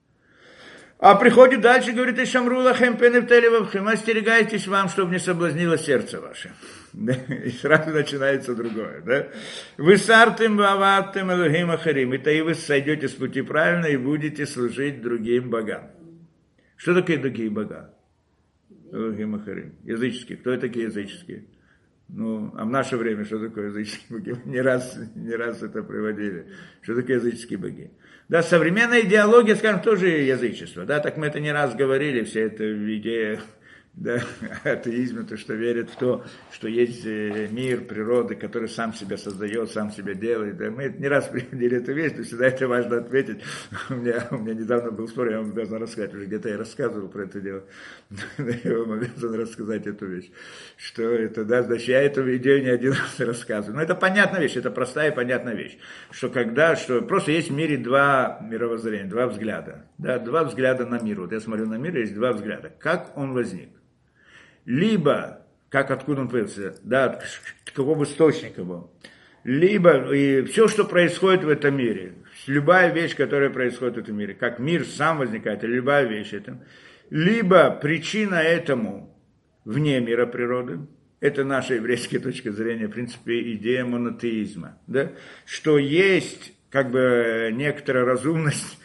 Speaker 1: А приходит дальше, говорит, и шамрула хэмпенептелевавхем, остерегайтесь вам, чтобы не соблазнило сердце ваше. И сразу начинается другое, да? Вы сартым ваваттым элохим ахарим, и вы сойдете с пути правильно и будете служить другим богам. Что такое другие бога? Элохим ахарим. Языческие. Кто такие языческие? Ну, а в наше время что такое языческие боги? Не раз, не раз это приводили. Что такое языческие боги? Да, современная идеология, скажем, тоже язычество. Да, так мы это не раз говорили, вся эта идея, да, атеизма, то, что верят в то, что есть мир, природа, который сам себя создает, сам себя делает. Да, мы не раз приводили эту вещь, но всегда это важно отметить. У меня, у меня недавно был спор, я вам обязан рассказать, уже где-то я рассказывал про это дело, я вам обязан рассказать эту вещь, что это, да, значит, я эту идею не один раз рассказываю. Но это понятная вещь, это простая и понятная вещь, что когда, что просто есть в мире два мировоззрения, два взгляда, да, два взгляда на мир. Вот я смотрю на мир, есть два взгляда. Как он возник? Либо, как откуда он появился, да, от какого источника был, либо и все, что происходит в этом мире, любая вещь, которая происходит в этом мире, как мир сам возникает, или любая вещь это, либо причина этому вне мира природы, это наша еврейская точка зрения, в принципе, идея монотеизма, да, что есть как бы некоторая разумность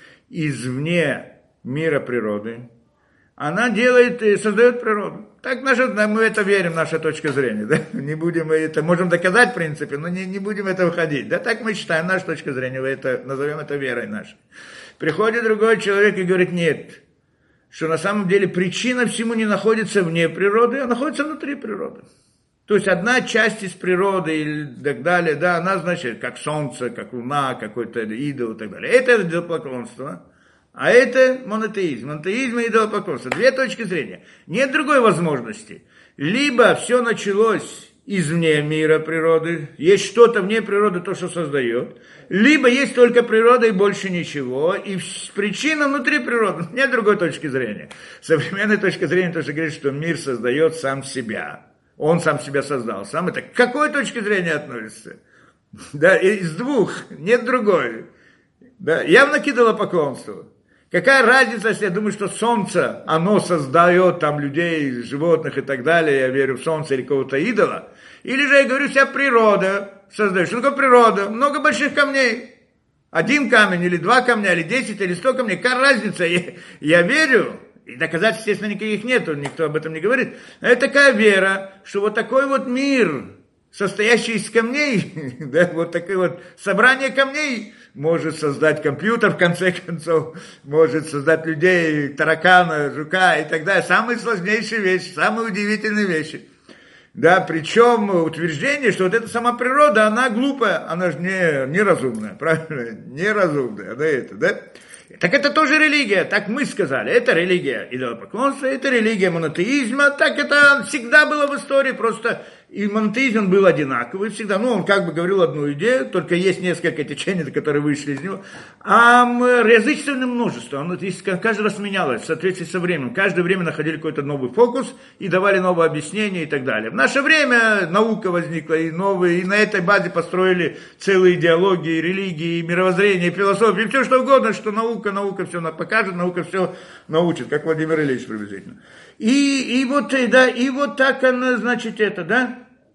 Speaker 1: извне мира природы, она делает и создает природу. Так наша, мы в это верим, наша точка зрения. Да? Не будем это, можем доказать в принципе, но не, не будем это выходить. Да, так мы считаем, наша точка зрения, мы это, назовем это верой нашей. Приходит другой человек и говорит, нет, что на самом деле причина всему не находится вне природы, а находится внутри природы. То есть одна часть из природы и так далее, да, она значит, как солнце, как луна, какой-то идол и так далее. Это идолопоклонство. А это монотеизм. Монотеизм и идолопоклонство. Две точки зрения. Нет другой возможности. Либо все началось извне мира природы, есть что-то вне природы, то, что создает, либо есть только природа и больше ничего, и причина внутри природы. Нет другой точки зрения. Современная точка зрения тоже говорит, что мир создает сам себя. Он сам себя создал. Сам это к какой точке зрения относится? Да, из двух. Нет другой. Да, явно идолопоклонство. Какая разница, если я думаю, что солнце, оно создает там людей, животных и так далее, я верю в солнце или какого-то идола, или же я говорю, вся природа создает. Что такое природа? Много больших камней. Один камень, или два камня, или десять, или сто камней. Какая разница? Я, я верю, и доказательств, естественно, никаких нету, никто об этом не говорит. Но это такая вера, что вот такой вот мир, состоящий из камней, да, вот такое вот собрание камней, может создать компьютер, в конце концов, может создать людей, таракана, жука и так далее. Самые сложнейшие вещи, самые удивительные вещи. Да, причем утверждение, что вот эта сама природа, она глупая, она же не, неразумная, правильно? Неразумная, да, это, да? Так это тоже религия, так мы сказали. Это религия идолопоклонства, это религия монотеизма. Так это всегда было в истории, просто и монотеизм был одинаковый всегда. Ну, он как бы говорил одну идею, только есть несколько течений, которые вышли из него. А язычество множество, оно каждый раз менялось в соответствии со временем. Каждое время находили какой-то новый фокус и давали новое объяснение и так далее. В наше время наука возникла и новые, и на этой базе построили целые идеологии, религии, мировоззрения, философии, все что угодно, что наука, наука все покажет, наука все научит, как Владимир Ильич приблизительно. И, и вот, да, и вот так она, значит, это, да?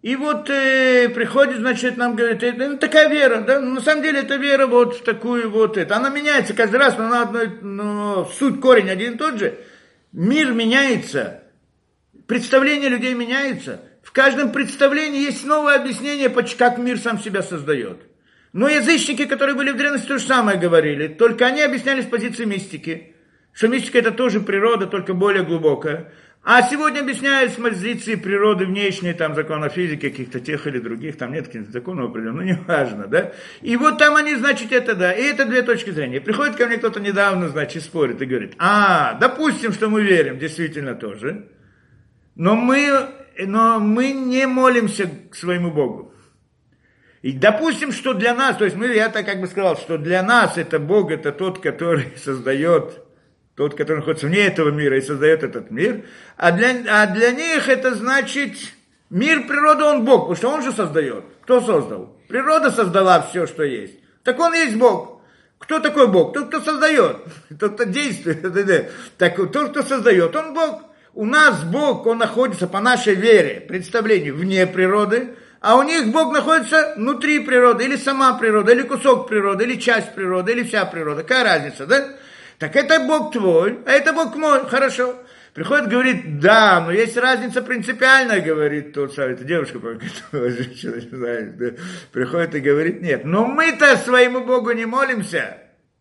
Speaker 1: И вот э, приходит, значит, нам говорит, это, ну, такая вера, да, на самом деле это вера вот в такую вот, это. Она меняется каждый раз, но она одной, но суть, корень один и тот же. Мир меняется, представление людей меняется. В каждом представлении есть новое объяснение, как мир сам себя создает. Но язычники, которые были в древности, то же самое говорили, только они объясняли с позиции мистики, что мистика это тоже природа, только более глубокая. А сегодня объясняют с позиции природы внешней, там, закона физики, каких-то тех или других, там нет каких-то законов определенных, ну, неважно, да. И вот там они, значит, это, да, и это две точки зрения. Приходит ко мне кто-то недавно, значит, спорит и говорит, а, допустим, что мы верим, действительно тоже, но мы, но мы не молимся к своему Богу. И допустим, что для нас, то есть мы, я так как бы сказал, что для нас это Бог, это тот, который создает, тот, который находится вне этого мира и создает этот мир, а для, а для них это значит мир, природа, он Бог, потому что он же создает. Кто создал? Природа создала все, что есть. Так он есть Бог. Кто такой Бог? Тот, кто создает, тот, кто действует. Так, тот, кто создает, он Бог. У нас Бог, он находится по нашей вере, представлению, вне природы, а у них Бог находится внутри природы, или сама природа, или кусок природы, или часть природы, или вся природа. Какая разница, да? Так это Бог твой, а это Бог мой, хорошо. Приходит, говорит, да, но есть разница принципиальная, говорит тот самый, это девушка, женщина, не знаю, да, приходит и говорит, нет, но мы-то своему Богу не молимся.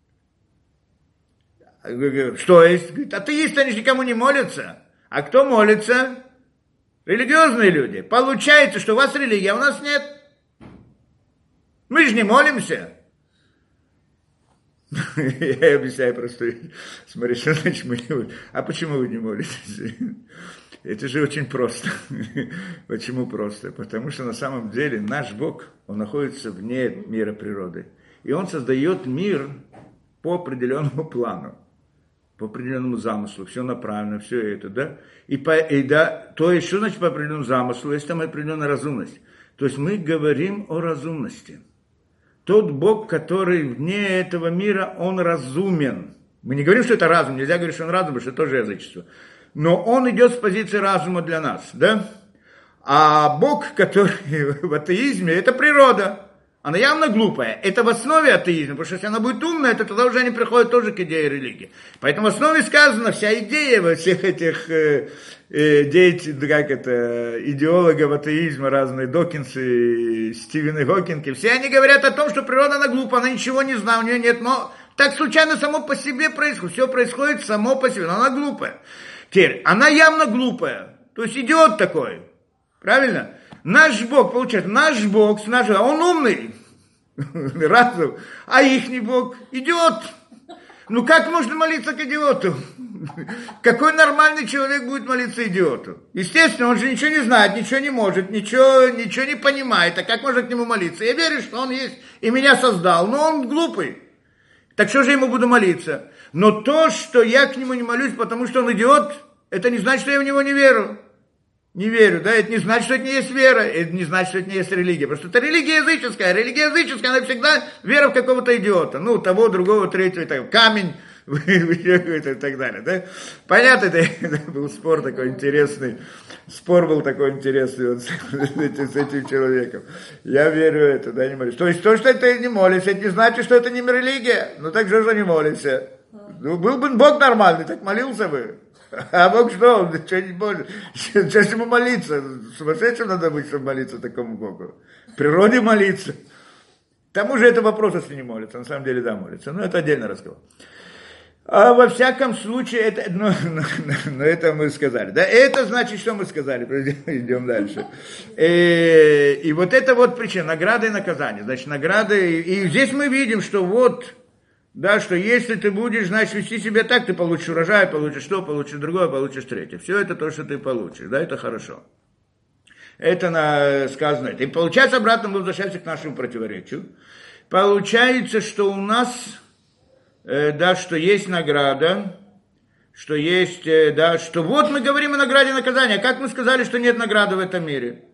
Speaker 1: Что есть? Говорит, атеисты, они же никому не молятся. А кто молится? Религиозные люди. Получается, что у вас религия, а у нас нет. Мы же не молимся. Я объясняю просто, смотри, что значит мы не молимся. А почему вы не молитесь? Это же очень просто. Почему просто? Потому что на самом деле наш Бог, он находится вне мира природы. И он создает мир по определенному плану, по определенному замыслу. Все направлено, все это, да? И, по, и да, то есть, что значит по определенному замыслу? Есть там определенная разумность. То есть мы говорим о разумности. Тот Бог, который вне этого мира, он разумен. Мы не говорим, что это разум, нельзя говорить, что он разум, потому что это тоже язычество. Но он идет с позиции разума для нас, да? А Бог, который в атеизме, это природа. Она явно глупая. Это в основе атеизма, потому что если она будет умная, то тогда уже они приходят тоже к идее религии. Поэтому в основе сказано, вся идея во всех этих э, э, деятелей, как это, идеологов атеизма, разные Докинсы, Стивены Хокинги, все они говорят о том, что природа, она глупая, она ничего не знает, у нее нет, но так случайно само по себе происходит, все происходит само по себе, но она глупая. Теперь, она явно глупая, то есть идиот такой, правильно? Наш Бог, получается, наш Бог, наш, он умный, разум, а ихний Бог идиот. Ну как можно молиться к идиоту? Какой нормальный человек будет молиться идиоту? Естественно, он же ничего не знает, ничего не может, ничего, ничего не понимает, а как можно к нему молиться? Я верю, что он есть и меня создал, но он глупый. Так что же ему буду молиться? Но то, что я к нему не молюсь, потому что он идиот, это не значит, что я в него не верю. Не верю, да, это не значит, что это не есть вера, это не значит, что это не есть религия, потому что это религия языческая, религия языческая, она всегда вера в какого-то идиота, ну, того, другого, третьего, так, камень, и так далее, да. Понятно, это, это был спор такой интересный, спор был такой интересный вот, с, с этим человеком. Я верю в это, да, не молюсь. То есть то, что это не молится, это не значит, что это не религия, ну так же же не молится. Ну, был бы Бог нормальный, так молился бы. А Бог что, он что не может? Сейчас ему молиться? Сумасшедшим надо быть, чтобы молиться такому Богу. В природе молиться. К тому же это вопрос, если не молится. На самом деле, да, молится. Но это отдельный разговор. А во всяком случае, это, ну, ну, ну, это мы сказали. Да? Это значит, что мы сказали. Идем дальше. И, и вот это вот причина. Награда и наказание. Значит, награды. И, и здесь мы видим, что вот... Да, что если ты будешь, значит, вести себя так, ты получишь урожай, получишь что, получишь другое, получишь третье. Все это то, что ты получишь, да, это хорошо. Это на, сказано. И получается, обратно мы возвращаемся к нашему противоречию. Получается, что у нас, э, да, что есть награда, что есть, э, да, что вот мы говорим о награде и наказании. А как мы сказали, что нет награды в этом мире?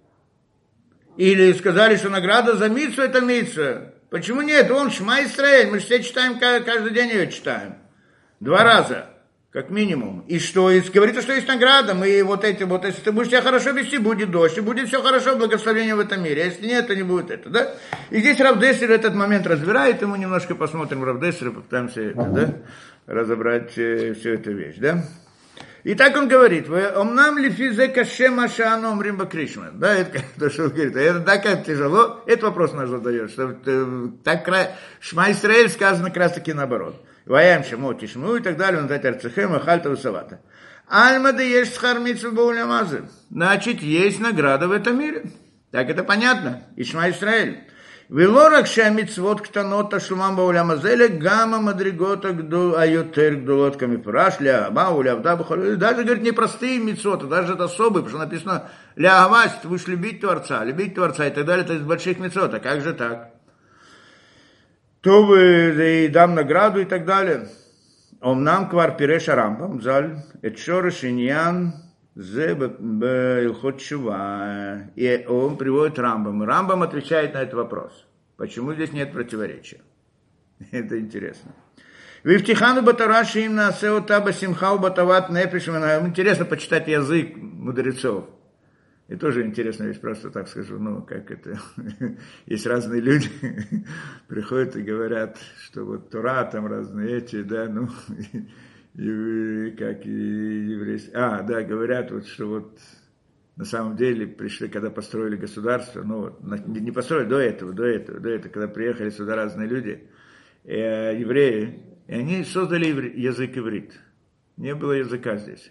Speaker 1: Или сказали, что награда за мицву это мицва. Почему нет? Он Шма Исраэль, мы же все читаем, каждый день ее читаем. Два раза. Как минимум. И что? И говорится, что есть награда. Мы вот эти вот, если ты будешь себя хорошо вести, будет дождь, и будет все хорошо, благословение в этом мире. А если нет, то не будет это, да? И здесь Рав Деслер этот момент разбирает, и мы немножко посмотрим Рав Деслера, попытаемся это, да, разобрать э, всю эту вещь, да? И так он говорит, «Омнам ли физе каше маша аном римба кришма». Да, это то, что он говорит. Это так как тяжело. Это вопрос наш задает, что так Шма Исраэль сказано как раз таки наоборот. Ваям шемо тишму и так далее, он дать арцехем, ахальта высавата. Альма да есть схармицу баулямазы. Значит, есть награда в этом мире. Так это понятно. И Шма Исраэль. Вилорак шамицвот ктанота шумам баулямазеле гамма мадригота гду айотер гдулотками праш ля бауля вдабахалю. Даже, говорит, непростые мицвоты, даже это особые, потому что написано ля авасть, вы же любить Творца, любить Творца и так далее, это из больших мицвот. А как же так? То вы и дам награду и так далее. Он нам квар пиреша рампам, заль, эчоры шиньян, зе бэлхот чува. И он приводит Рамбам. И Рамбам отвечает на этот вопрос. Почему здесь нет противоречия? Это интересно. Вы в Тихану Батараши им на Сеотаба Симхау Батават Нефиш. Интересно почитать язык мудрецов. И тоже интересно, я просто так скажу, ну, как это, есть разные люди, приходят и говорят, что вот Тора, там разные эти, да, ну, и, как и еврейские, а, да, говорят, вот, что вот на самом деле пришли, когда построили государство, ну, не построили, до этого, до этого, до этого, когда приехали сюда разные люди, э, евреи, и они создали язык иврит, не было языка здесь.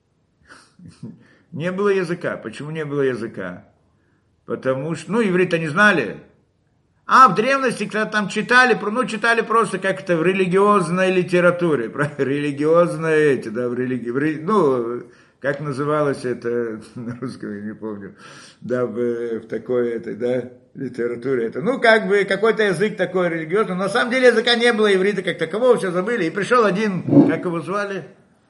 Speaker 1: Не было языка. Почему не было языка? Потому что, ну, иврит-то не знали. А в древности, когда там читали, ну, читали просто как это в религиозной литературе. Про религиозные эти, да, в религии. Ну, как называлось это на русском, я не помню. Да, в, в такой этой, да, литературе. Это, ну, как бы какой-то язык такой религиозный. Но на самом деле языка не было, иврита как такового, все забыли. И пришел один, как его звали?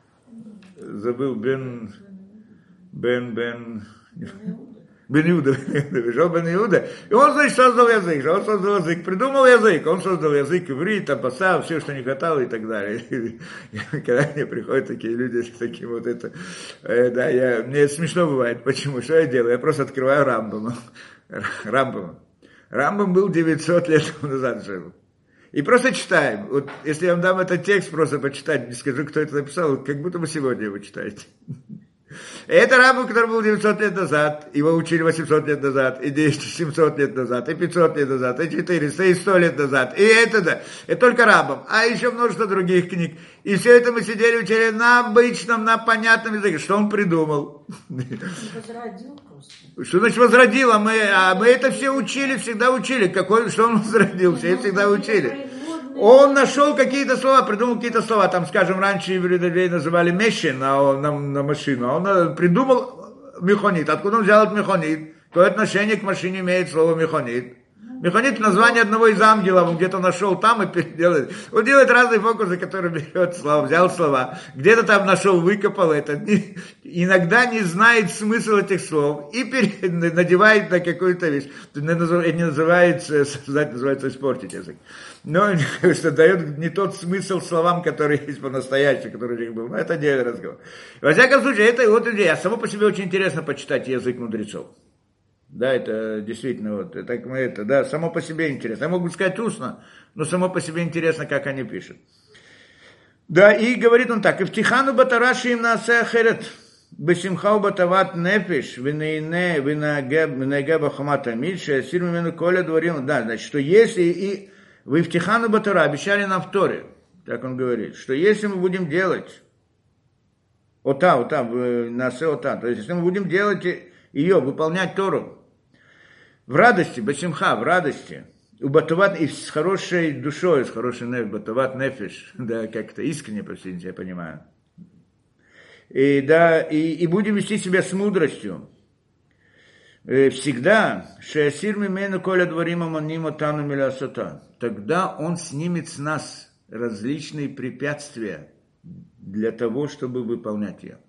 Speaker 1: Забыл, Бен... Бен, Бен, Бен Иуда, пришел Бен Иуда, и он, значит, создал язык, он создал язык, придумал язык, он создал язык иврит, там, поставил все, что не хватало и так далее. И когда мне приходят такие люди с таким вот это, да, я, мне это смешно бывает, почему, что я делаю, я просто открываю Рамбама, Рамбама. Рамбам был девятьсот лет назад жил. И просто читаем. Вот если я вам дам этот текст, просто почитать, не скажу, кто это написал, как будто бы сегодня его читаете. Это Рамбам, который был девятьсот лет назад, его учили восемьсот лет назад, и семьсот лет назад, и пятьсот лет назад, и четыреста, и сто лет назад, и это да, это только Рамбам, а еще множество других книг. И все это мы сидели, учили на обычном, на понятном языке. Что он придумал?
Speaker 2: Возродил просто.
Speaker 1: Что значит возродил? А мы, а мы это все учили, всегда учили. Какой, что он возродил? Все всегда учили. Он нашел какие-то слова, придумал какие-то слова. Там, скажем, раньше евреи называли мешин на, на, на машину. А он придумал мехонит. Откуда он взял этот мехонит? Какое отношение к машине имеет слово мехонит? Мехонит — название одного из ангелов, он где-то нашел там и переделает. Он делает разные фокусы, которые берет слова, взял слова, где-то там нашел, выкопал это, не, иногда не знает смысл этих слов и пере, надевает на какую-то вещь. Это не называется, создать называется испортить язык. Но что дает не тот смысл словам, которые есть по-настоящему, который у них был. Но это отдельный разговор. Во всяком случае, это вот идея. Само по себе очень интересно почитать язык мудрецов. Да, это действительно, вот, это, это, да, само по себе интересно. Я могу сказать устно, но само по себе интересно, как они пишут. Да, и говорит он так, «Ифтихану батараши им наасе ахерет, бешимхау батават нефиш, винейне, винайге бахамат амид, шеасир мимену коля дворим». Да, значит, что если и в Ифтихану батара обещали нам в Торе, так он говорит, что если мы будем делать ота, ота, наасе ота, то есть если мы будем делать ее, выполнять Тору, в радости, башимха, в радости, у батават и с хорошей душой, с хорошей нефиш, батават нефиш, да, как-то искренне, по всей я понимаю. И, да, и, и будем вести себя с мудростью. И всегда, шеасир мимену коля дворима манима тану милясота, тогда он снимет с нас различные препятствия для того, чтобы выполнять ее.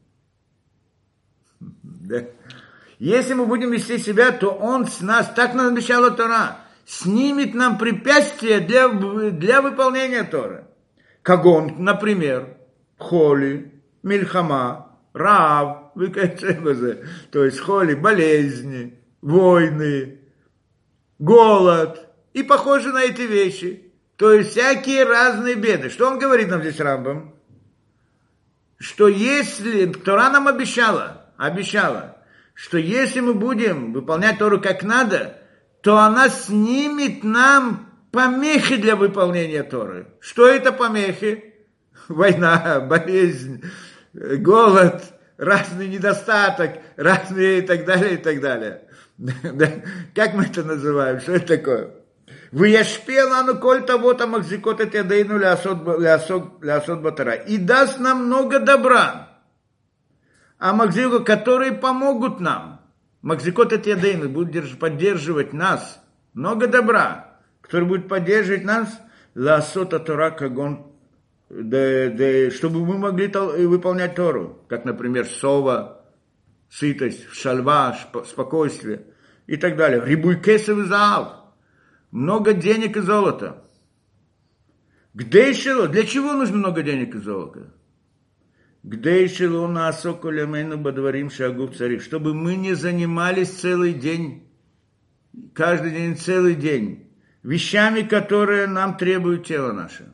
Speaker 1: Да. Если мы будем вести себя, то он с нас, так нам обещала Тора, снимет нам препятствия для, для выполнения Торы. Как он, например, холи, мильхама, рав, то есть холи, болезни, войны, голод и похожи на эти вещи. То есть всякие разные беды. Что он говорит нам здесь, Рамбам? Что если, Тора нам обещала, обещала, что если мы будем выполнять Тору как надо, то она снимет нам помехи для выполнения Торы. Что это помехи? Война, болезнь, голод, разный недостаток, разные и так далее, и так далее. Как мы это называем? Что это такое? «Выяшпелану коль того-то махзикот эт ядейну лясот батара». И даст нам много добра. А махзику, которые помогут нам. Махзикот эт ядейну будут поддерживать нас. Много добра, который будет поддерживать нас. Лясот атора кагон, чтобы мы могли выполнять Тору. Как, например, сова, сытость, шальва, спокойствие и так далее. Рибуй кесов и заав. Много денег и золота. Где еще? Для чего нужно много денег и золота? Где еще на асокулямейну бадварим шагу цари? Чтобы мы не занимались целый день, каждый день, целый день, вещами, которые нам требуют тело наше.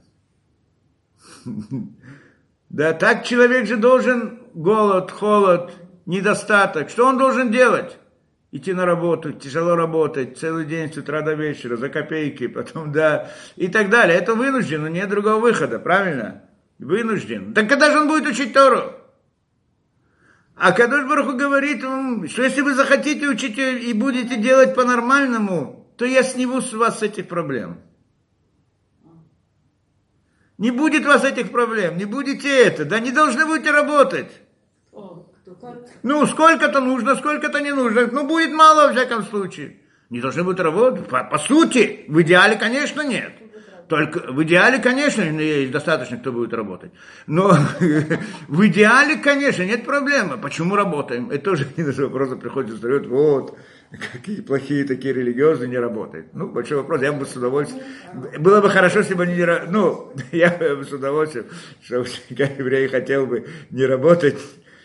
Speaker 1: Да, так человек же должен голод, холод, недостаток. Что он должен делать? Идти на работу, тяжело работать, целый день с утра до вечера, за копейки, потом, да, и так далее. Это вынужден, но нет другого выхода, правильно? Вынужден. Так когда же он будет учить Тору? А Кадош Барух Ху говорит, что если вы захотите учить и будете делать по-нормальному, то я сниму с вас этих проблем. Не будет у вас этих проблем, не будете это, да не должны будете работать. Ну, сколько-то нужно, сколько-то не нужно. Ну, будет мало, во всяком случае. Не должны быть работать. По, по сути, в идеале, конечно, нет. Только в идеале, конечно, есть достаточно, кто будет работать. Но в идеале, конечно, нет проблемы. Почему работаем? Это тоже просто приходит и задает, вот, какие плохие такие религиозные не работают. Ну, большой вопрос, я бы с удовольствием... Было бы хорошо, если бы они не... Ну, я бы с удовольствием, что как еврей хотел бы не работать,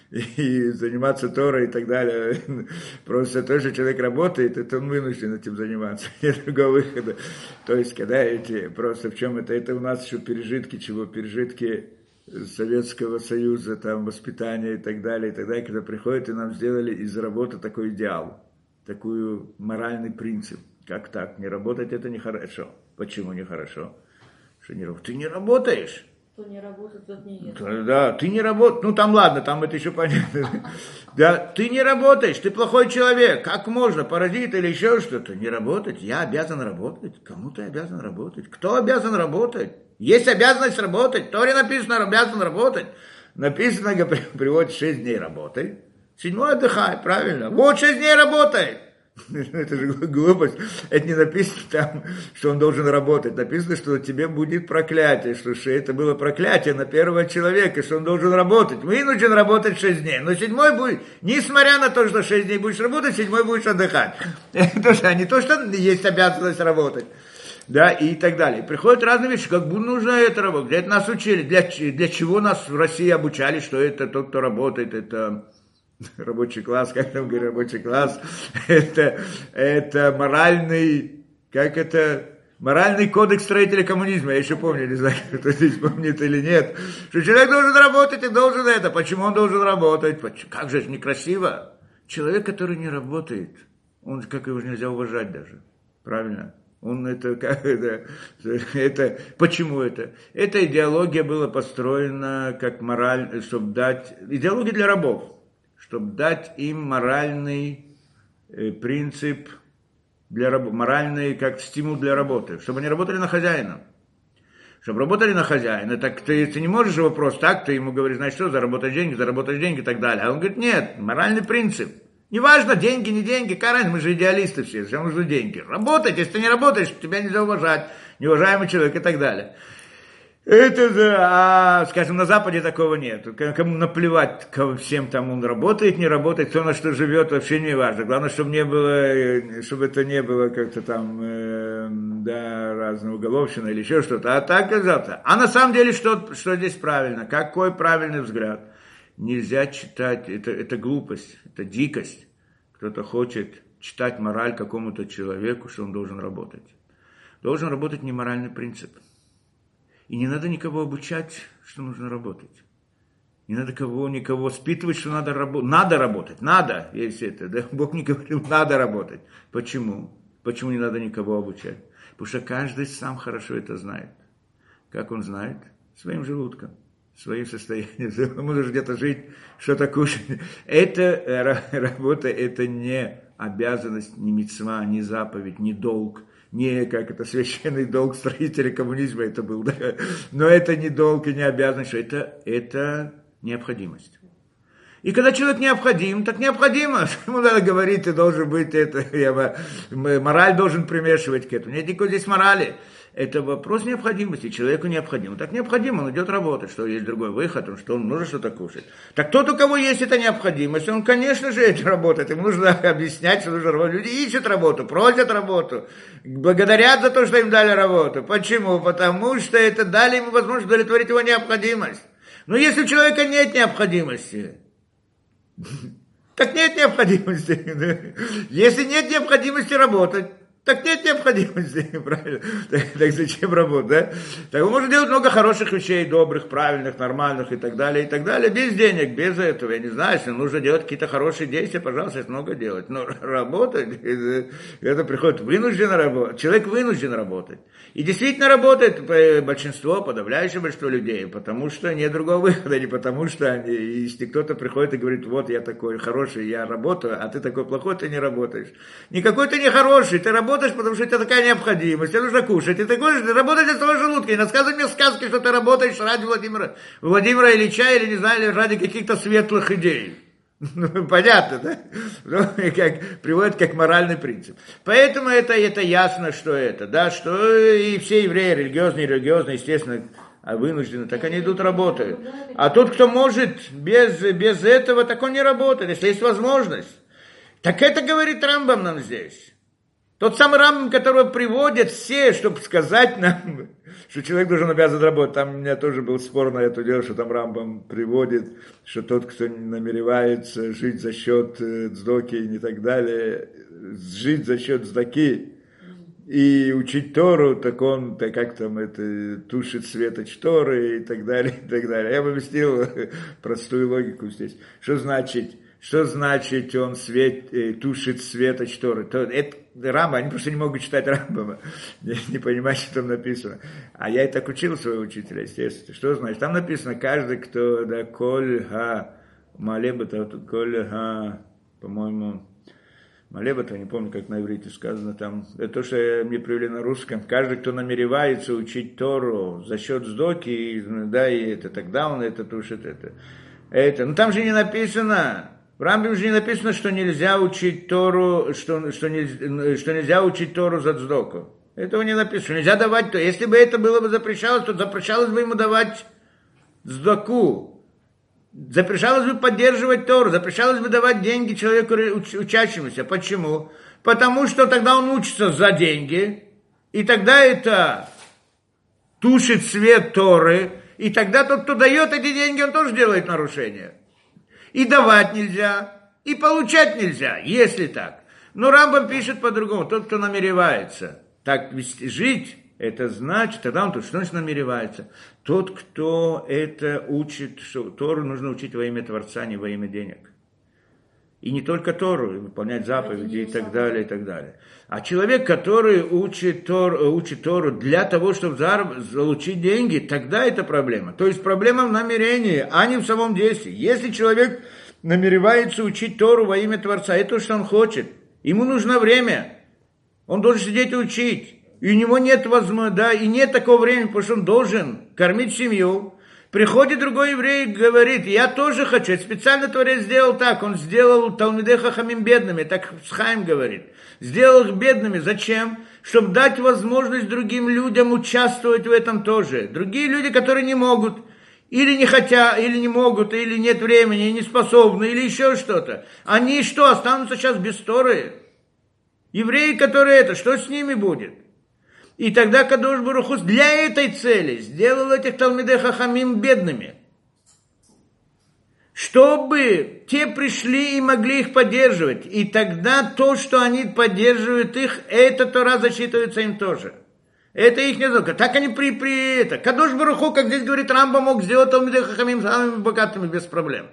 Speaker 1: и заниматься Торой и так далее. Просто то, что человек работает, это он вынужден этим заниматься. Нет другого выхода. То есть, когда эти, просто в чем это? Это у нас еще пережитки, чего? Пережитки Советского Союза, там, воспитания и так далее, и так далее, когда приходят и нам сделали из работы такой идеал, такой моральный принцип. Как так? Не работать это нехорошо. Почему нехорошо? Что не, ты не работаешь.
Speaker 2: Кто не работает, тот не ест.
Speaker 1: Да, ты не работаешь. Ну, там ладно, там это еще понятно. Да, ты не работаешь, ты плохой человек. Как можно, паразит или еще что-то? Не работать? Я обязан работать. Кому ты обязан работать? Кто обязан работать? Есть обязанность работать. В Торе написано, обязан работать. Написано, приводит шесть дней работай. Седьмой отдыхай, правильно. Вот шесть дней работай. Это же глупость. Это не написано там, что он должен работать. Написано, что тебе будет проклятие, что это было проклятие на первого человека, что он должен работать. Вынужден работать шесть дней. Но седьмой будет, несмотря на то, что шесть дней будешь работать, седьмой будешь отдыхать. Это же не то, что есть обязанность работать. Да, и так далее. Приходят разные вещи, как бы нужно это работать. Для этого нас учили. Для, для чего нас в России обучали, что это тот, кто работает, это... Рабочий класс, как там говорят, рабочий класс, это, это моральный, как это, моральный кодекс строителя коммунизма, я еще помню, не знаю, кто здесь помнит или нет, что человек должен работать и должен это, почему он должен работать, как же это некрасиво, человек, который не работает, он, как его нельзя уважать даже, правильно? Он это, как это, это, почему это? Эта идеология была построена как мораль, чтобы дать, идеология для рабов, чтобы дать им моральный э, принцип, для раб, моральный как стимул для работы, чтобы они работали на хозяина. Чтобы работали на хозяина, так ты, ты не можешь его просто так, ты ему говоришь, значит что, заработать деньги, заработать деньги и так далее. А он говорит, нет, моральный принцип. Неважно, деньги, не деньги, какая разница, мы же идеалисты все, зачем нужны деньги. Работать, если ты не работаешь, тебя нельзя уважать, неуважаемый человек и так далее. Это да, а, скажем, на Западе такого нет. Кому наплевать, всем там он работает, не работает, кто на что живет, вообще не важно. Главное, чтобы не было, чтобы это не было как-то там, э, да, разного уголовщина или еще что-то. А так казалось. А на самом деле, что, что здесь правильно? Какой правильный взгляд? Нельзя читать, это, это глупость, это дикость. Кто-то хочет читать мораль какому-то человеку, что он должен работать. Должен работать неморальный принцип. И не надо никого обучать, что нужно работать. Не надо кого, никого воспитывать, что надо работать. Надо работать, надо, если это. Да? Бог не говорил, надо работать. Почему? Почему не надо никого обучать? Потому что каждый сам хорошо это знает. Как он знает? Своим желудком, своим состоянием. Он может где-то жить, что-то кушать. Это работа, это не обязанность, не мицва, не заповедь, не долг. Не как это священный долг строителя коммунизма это был, да? Но это не долг и не обязанность, это, это необходимость. И когда человек необходим, так необходимо, ему надо говорить, ты должен быть, это, я, мораль должен примешивать к этому. Нет никакой здесь морали. Это вопрос необходимости, человеку необходимо. Так необходимо, он идет работать, что есть другой выход, что он нужно что-то кушать. Так тот, у кого есть эта необходимость, он, конечно же, это работает. Ему нужно объяснять, что нужно работать. Люди ищут работу, просят работу, благодарят за то, что им дали работу. Почему? Потому что это дали ему возможность удовлетворить его необходимость. Но если у человека нет необходимости, так нет необходимости. Если нет необходимости работать, так нет необходимости, правильно? Так, так зачем работать, да? Так он может делать много хороших вещей, добрых, правильных, нормальных и так далее, и так далее, без денег, без этого. Я не знаю, если нужно делать какие-то хорошие действия, пожалуйста, это много делать. Но работать, это, это приходит вынужденно работать. Человек вынужден работать. И действительно работает большинство, подавляющее большинство людей, потому что нет другого выхода, не потому что они, если кто-то приходит и говорит, вот я такой хороший, я работаю, а ты такой плохой, ты не работаешь. Никакой ты не хороший, ты работаешь. Работаешь, потому что у тебя такая необходимость, тебе нужно кушать. И ты говоришь, ты работаешь для своего желудка. И рассказывай мне сказки, что ты работаешь ради Владимира, Владимира Ильича, или, не знаю, или ради каких-то светлых идей. Ну, понятно, да? Ну, как, приводит как моральный принцип. Поэтому это, это ясно, что это, да, что и все евреи, религиозные, религиозные, естественно, вынуждены, так они идут, работают. А тот, кто может без, без этого, так он не работает, если есть возможность. Так это говорит Рамбам нам здесь. Тот самый Рамбам, которого приводят все, чтобы сказать нам, что человек должен обязан работать. Там у меня тоже был спор на это дело, что там Рамбам приводит, что тот, кто намеревается жить за счет цдоки и так далее, жить за счет цдаки и учить Тору, так он, так как там это, тушит светоч Торы и так далее, и так далее. Я бы объяснил простую логику здесь. Что значит? Что значит он свет, э, тушит светоч Торы? То, это Рамбам, они просто не могут читать Рамбама, не, не понимать, что там написано. А я и так учил своего учителя, естественно. Что значит? Там написано, каждый, кто, да, коль ха, малебата, коль ха, по-моему, малебата, не помню, как на иврите сказано там. Это то, что мне привели на русском. Каждый, кто намеревается учить Тору за счет сдоки, да, и это, тогда он это тушит, это. это. Но там же не написано... В Рамбаме же не написано, что нельзя учить Тору, что, что, нельзя, что нельзя учить Тору за цдоку. Этого не написано. Нельзя давать то. Если бы это было бы запрещалось, то запрещалось бы ему давать цдоку. Запрещалось бы поддерживать Тору. Запрещалось бы давать деньги человеку учащемуся. Почему? Потому что тогда он учится за деньги. И тогда это тушит свет Торы. И тогда тот, кто дает эти деньги, он тоже делает нарушение. И давать нельзя, и получать нельзя, если так. Но Рамбам пишет по-другому. Тот, кто намеревается так жить, это значит, тогда он тут что значит намеревается? Тот, кто это учит, что Тору нужно учить во имя Творца, не во имя денег. И не только Тору, и выполнять заповеди и так далее, и так далее. А человек, который учит Тору, учит Тору для того, чтобы получить деньги, тогда это проблема. То есть проблема в намерении, а не в самом действии. Если человек намеревается учить Тору во имя Творца, это то, что он хочет. Ему нужно время. Он должен сидеть и учить. И у него нет возможности, да, и нет такого времени, потому что он должен кормить семью. Приходит другой еврей и говорит, я тоже хочу, специально Творец сделал так, он сделал Талмидей Хахамим бедными, так Хаим говорит, сделал их бедными, зачем? чтобы дать возможность другим людям участвовать в этом тоже. Другие люди, которые не могут, или не хотят, или не могут, или нет времени, и не способны, или еще что-то. Они что, останутся сейчас без Торы? Евреи, которые это, что с ними будет? И тогда Кадош Барух Ху для этой цели сделал этих Талмидей Хахамим бедными. Чтобы те пришли и могли их поддерживать. И тогда то, что они поддерживают их, это Тора засчитывается им тоже. Это их не только. Так они при, при это. Кадош Барух Ху, как здесь говорит Рамба, мог сделать Талмидей Хахамим самыми богатыми без проблем.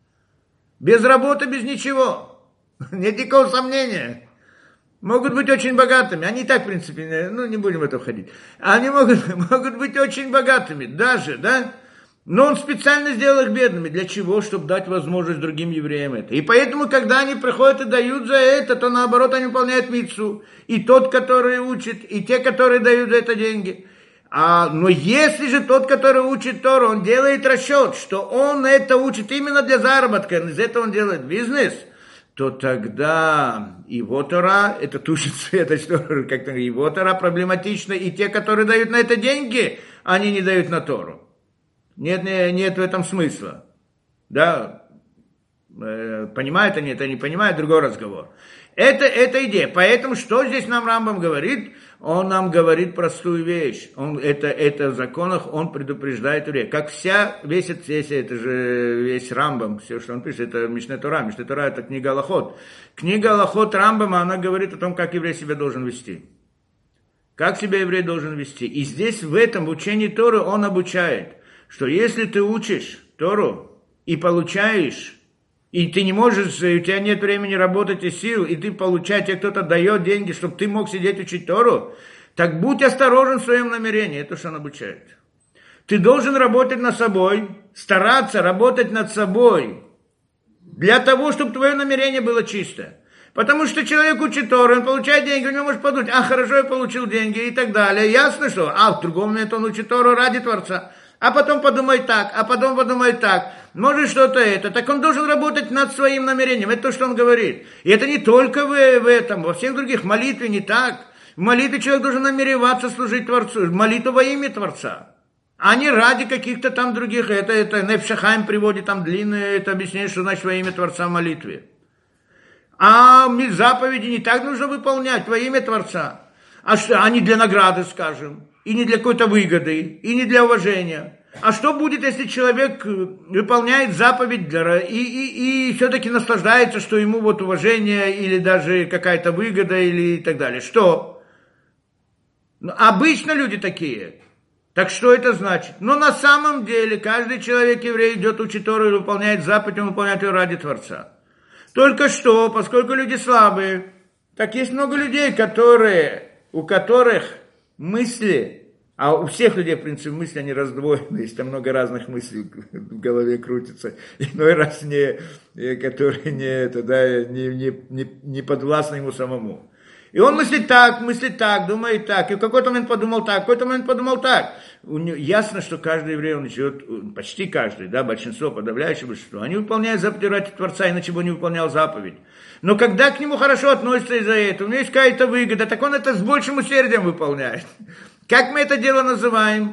Speaker 1: Без работы, без ничего. Нет никакого сомнения. Могут быть очень богатыми. Они и так, в принципе, ну, не будем в это входить. Они могут, могут быть очень богатыми, даже, да? Но он специально сделал их бедными. Для чего? Чтобы дать возможность другим евреям это. И поэтому, когда они приходят и дают за это, то наоборот они выполняют мицву. И тот, который учит, и те, которые дают за это деньги. А, но если же тот, который учит Тору, он делает расчет, что он это учит именно для заработка, из этого он делает бизнес, то тогда его Тора, это тушится, это что, как-то его Тора проблематична, и те, которые дают на это деньги, они не дают на Тору. Нет, нет, нет в этом смысла. Да, э, понимают они это, не понимают, другой разговор. Это, это идея. Поэтому что здесь нам Рамбам говорит? Он нам говорит простую вещь. Он, это, это в законах он предупреждает евреев. Как вся, весь, весь, это же весь Рамбам, все, что он пишет, это Мишне Тора. Мишне Тора это книга Алахот. Книга Алахот Рамбама, она говорит о том, как еврей себя должен вести. Как себя еврей должен вести. И здесь в этом, в учении Торы, он обучает, что если ты учишь Тору и получаешь, и ты не можешь, у тебя нет времени работать и сил, и ты получаешь, тебе кто-то дает деньги, чтобы ты мог сидеть учить Тору, так будь осторожен в своем намерении, это что он обучает. Ты должен работать над собой, стараться работать над собой, для того, чтобы твое намерение было чистое. Потому что человек учит Тору, он получает деньги, у него может подумать, а хорошо, я получил деньги и так далее. Ясно, что, а в другом момент он учит Тору ради Творца. А потом подумай так, а потом подумай так. Может что-то это. Так он должен работать над своим намерением. Это то, что он говорит. И это не только в, в этом, во всех других. В молитве не так. В молитве человек должен намереваться служить Творцу. В молитву во имя Творца. А не ради каких-то там других. Это, это Нефеш ха-Хаим приводит там длинное это объяснение, что значит во имя Творца в молитве. А заповеди не так нужно выполнять во имя Творца. А, что, а не для награды, скажем. И не для какой-то выгоды, и не для уважения. А что будет, если человек выполняет заповедь для, и, и, и все-таки наслаждается, что ему вот уважение или даже какая-то выгода или и так далее? Что? Ну, обычно люди такие. Так что это значит? Но на самом деле каждый человек еврей идет учить Тору и выполняет заповедь, он выполняет ее ради Творца. Только что, поскольку люди слабые, так есть много людей, которые, у которых мысли, а у всех людей, в принципе, мысли, они раздвоены, есть там много разных мыслей в голове крутится, иной раз не, которые не, это, да, не, не, не, не подвластны ему самому. И он мыслит так, мыслит так, думает так, и в какой-то момент подумал так, в какой-то момент подумал так. У него, ясно, что каждый еврей, он живет, почти каждый, да, большинство, подавляющее большинство, они выполняют заповедь ради Творца, иначе бы он не выполнял заповедь. Но когда к нему хорошо относятся из-за этого, у него есть какая-то выгода, так он это с большим усердием выполняет. Как мы это дело называем?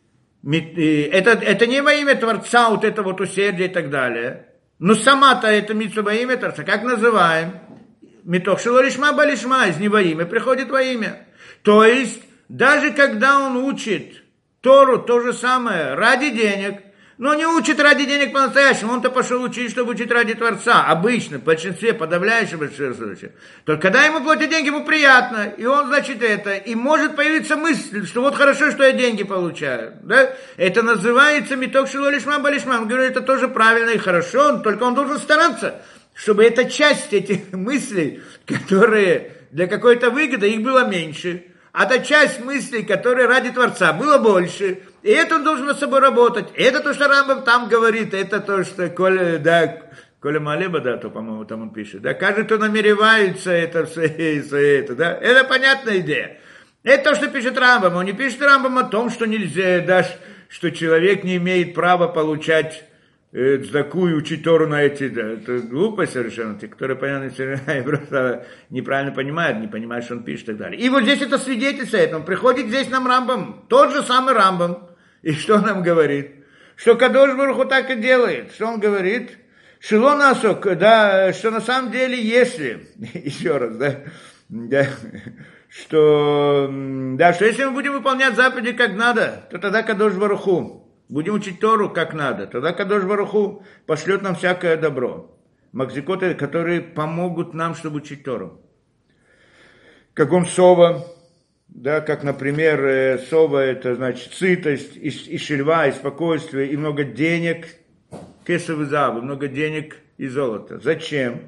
Speaker 1: Это, это не во имя Творца, вот это вот усердие и так далее. Но сама-то это митцва во имя Творца. Как называем? Митох шело лишма ба лишма, из не во имя приходит во имя. То есть, даже когда он учит Тору, то же самое, ради денег, но не учит ради денег по-настоящему, он-то пошел учить, чтобы учить ради Творца, обычно, в большинстве, подавляющем большинстве случаев. Только когда ему платят деньги, ему приятно, и он, значит, это, и может появиться мысль, что вот хорошо, что я деньги получаю, да? Это называется митох шело лишма ба лишма, он говорит, это тоже правильно и хорошо, только он должен стараться, чтобы эта часть этих мыслей, которые для какой-то выгоды, их было меньше, а та часть мыслей, которые ради Творца, было больше. И это он должен над собой работать. Это то, что Рамбам там говорит, это то, что Коля, да, Коля Малеба, да, то, по-моему, там он пишет. Да, каждый, кто намеревается это все, все это, да, это понятная идея. Это то, что пишет Рамбам. Он не пишет Рамбам о том, что нельзя, да, что человек не имеет права получать э, цдаку и учить Тору на эти, да, это глупость совершенно, те, которые, понятно, просто неправильно понимают, не понимают, что он пишет и так далее. И вот здесь это свидетельствует, он приходит здесь нам Рамбам, тот же самый Рамбам, и что нам говорит? Что Кадош Барух Ху так и делает, что он говорит? Шило насок, да, что на самом деле, если, еще раз, да, да, что, да, что если мы будем выполнять заповеди как надо, то тогда Кадош Барух Ху будем учить Тору как надо, тогда Кадош Барух Ху пошлет нам всякое добро. Макзикоты, которые помогут нам, чтобы учить Тору. Как он сова, да, как, например, сова, это значит сытость, и, и шельва, и спокойствие, и много денег, кесов и зав, много денег и золота. Зачем?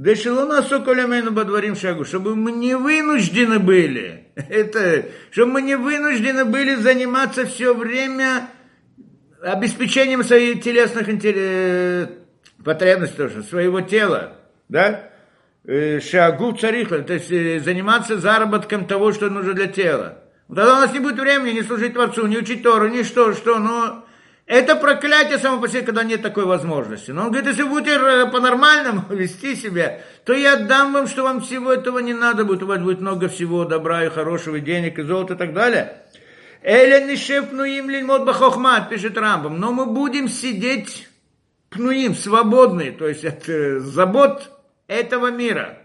Speaker 1: Чтобы мы не вынуждены были, это, чтобы мы не вынуждены были заниматься все время обеспечением своих телесных интерес, потребностей тоже, своего тела, да, шагу царихла, то есть заниматься заработком того, что нужно для тела. Тогда у нас не будет времени не служить Творцу, не учить Тору, ни что, что, но это проклятие само по себе, когда нет такой возможности. Но он говорит, если вы будете по-нормальному вести себя, то я дам вам, что вам всего этого не надо будет, у вас будет много всего добра и хорошего, и денег, и золота, и так далее. Эля нишев пнуим лильмот бахохмат, пишет Рамбам. Но мы будем сидеть пнуим, свободные, то есть от э, забот этого мира.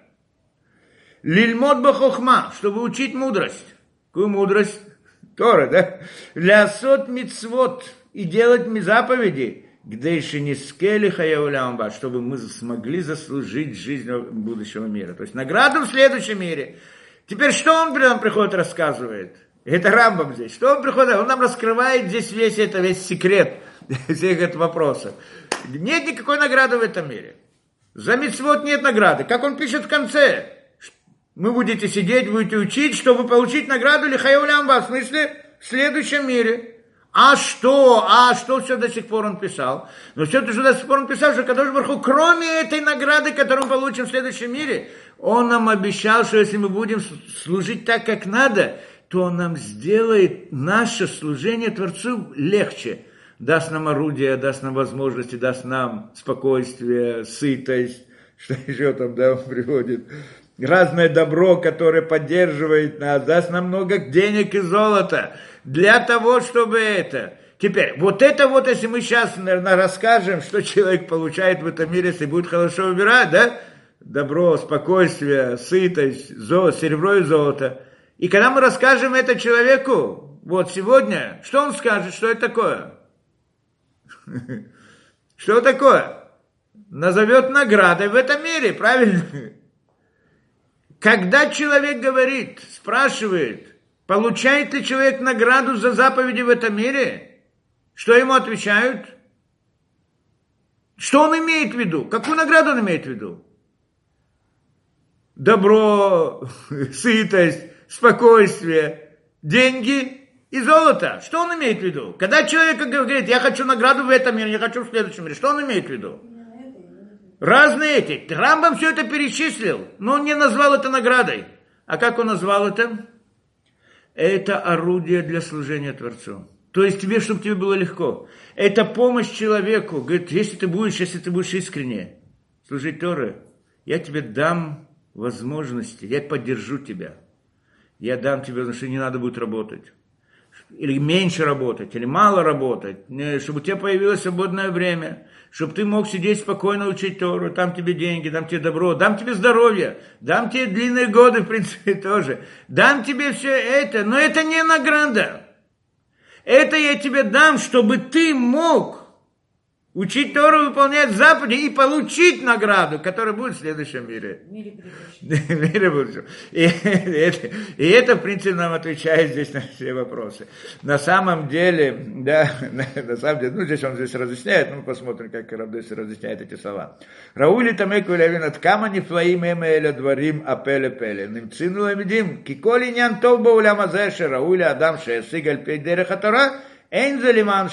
Speaker 1: Лильмот бахохма, чтобы учить мудрость. Какую мудрость? Тора, да? Лясот мицвот и делать заповеди, где еще не скели хаяулямба, чтобы мы смогли заслужить жизнь будущего мира. То есть награду в следующем мире. Теперь что он нам приходит, рассказывает? Это Рамбам здесь. Что он приходит? Он нам раскрывает здесь весь это, весь секрет всех этих вопросов. Нет никакой награды в этом мире. За мицвот нет награды. Как он пишет в конце? Вы будете сидеть, будете учить, чтобы получить награду или хаяулямба, в смысле в следующем мире. А что? А что все до сих пор он писал? Но все то, что до сих пор он писал, что Кадош Барух Ху, кроме этой награды, которую мы получим в следующем мире, он нам обещал, что если мы будем служить так, как надо, то он нам сделает наше служение Творцу легче. Даст нам орудие, даст нам возможности, даст нам спокойствие, сытость, что еще там, да, он приводит. Разное добро, которое поддерживает нас, даст нам много денег и золота. Для того, чтобы это... Теперь, вот это вот, если мы сейчас, наверное, расскажем, что человек получает в этом мире, если будет хорошо выбирать, да? Добро, спокойствие, сытость, золото, серебро и золото. И когда мы расскажем это человеку, вот сегодня, что он скажет, что это такое? Что такое? Назовет наградой в этом мире, правильно? Когда человек говорит, спрашивает, получает ли человек награду за заповеди в этом мире, что ему отвечают? Что он имеет в виду? Какую награду он имеет в виду? Добро, сытость, спокойствие, деньги и золото. Что он имеет в виду? Когда человек говорит, я хочу награду в этом мире, я хочу в следующем мире, что он имеет в виду? Разные эти. Рамбам все это перечислил, но он не назвал это наградой. А как он назвал это? Это орудие для служения Творцу. То есть тебе, чтобы тебе было легко. Это помощь человеку. Говорит, если ты будешь, если ты будешь искренне служить Торе, я тебе дам возможности, я поддержу тебя. Я дам тебе, потому что не надо будет работать. Или меньше работать, или мало работать, чтобы у тебя появилось свободное время, чтобы ты мог сидеть спокойно учить Тору, там тебе деньги, дам тебе добро, дам тебе здоровье, дам тебе длинные годы, в принципе, тоже, дам тебе все это, но это не награда. Это я тебе дам, чтобы ты мог учить Тору, выполнять заповеди и получить награду, которая будет в следующем мире. В мире будущем. мире будущем. И, и, это, и это, в принципе, нам отвечает здесь на все вопросы. На самом деле, да, на, на самом деле, ну, здесь он здесь разъясняет, ну, мы посмотрим, как Рабдес разъясняет эти слова. Раули тамеку левин от камани флаим эмеля дворим апеле пеле. Нимцину ламидим, киколи нян тов баулям азеше, раули адам шеясигаль пейдереха Тора, говорит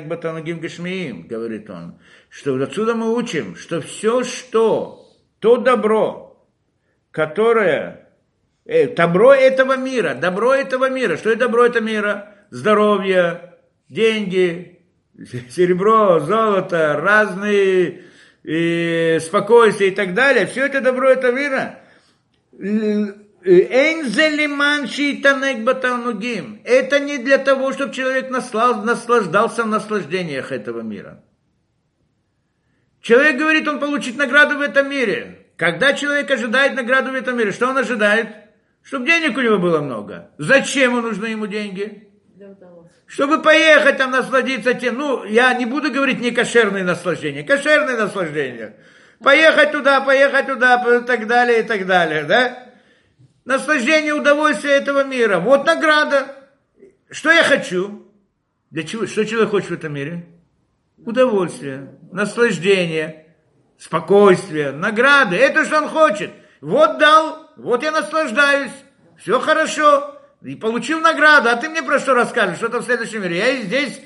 Speaker 1: он, что отсюда мы учим, что все, что, то добро, которое, э, добро этого мира, добро этого мира, что это добро этого мира? Здоровье, деньги, серебро, золото, разные и спокойствие и так далее, все это добро этого мира. Это не для того, чтобы человек наслаждался в наслаждениях этого мира. Человек говорит, он получит награду в этом мире. Когда человек ожидает награду в этом мире, что он ожидает? Чтобы денег у него было много. Зачем нужны ему деньги? Чтобы поехать там насладиться тем. Ну, я не буду говорить не кошерные наслаждения. Кошерные наслаждения. Поехать туда, поехать туда, и так далее, и так далее, да? Наслаждение, удовольствие этого мира. Вот награда. Что я хочу? Для чего? Что человек хочет в этом мире? Удовольствие, наслаждение, спокойствие, награды. Это что он хочет. Вот дал, вот я наслаждаюсь. Все хорошо. И получил награду. А ты мне про что расскажешь? Что-то в следующем мире. Я и здесь...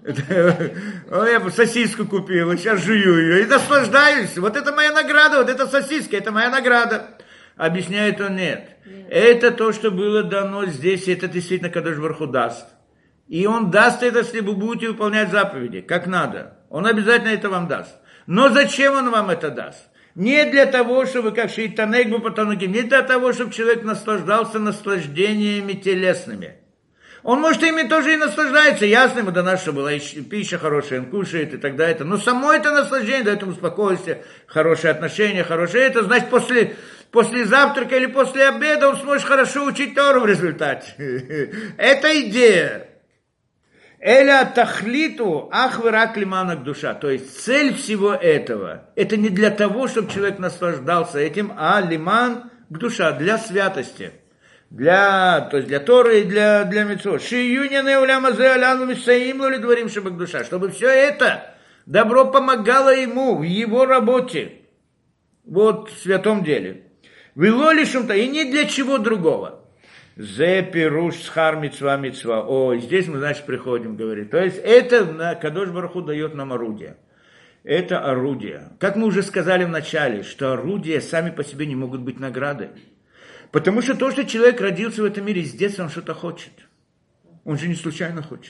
Speaker 1: Я сосиску купил, и сейчас жую ее. И наслаждаюсь. Вот это моя награда, вот это сосиска, это моя награда. Объясняет он, нет. нет. Это то, что было дано здесь, это действительно Кадош Барух Ху даст. И он даст это, если вы будете выполнять заповеди, как надо. Он обязательно это вам даст. Но зачем он вам это даст? Не для того, чтобы, как шейтанек бы потонуки, не для того, чтобы человек наслаждался наслаждениями телесными. Он, может, ими тоже и наслаждается. Ясно ему дано, что была пища хорошая, он кушает и так далее. Но само это наслаждение дает ему спокойствие, хорошие отношения, хорошее. Это значит, после... После завтрака или после обеда он сможет хорошо учить Тору в результате. Это идея. Эля тахлиту ахвырак лиманак душа. То есть цель всего этого, это не для того, чтобы человек наслаждался этим, а лиман к душа, для святости. Для, то есть для Торы и для, для мицвот. Шиюняне улямазе аляну мисаимлу ли дворим шабак душа. Чтобы все это добро помогало ему в его работе. Вот в святом деле. Вилоли шумта, и ни для чего другого. Зе пируш схар мицва мицва. О, здесь мы, значит, приходим, говорит. То есть это Кадош Барух Ху дает нам орудие. Это орудие. Как мы уже сказали в начале, что орудия сами по себе не могут быть наградой. Потому что то, что человек родился в этом мире, с детства он что-то хочет. Он же не случайно хочет.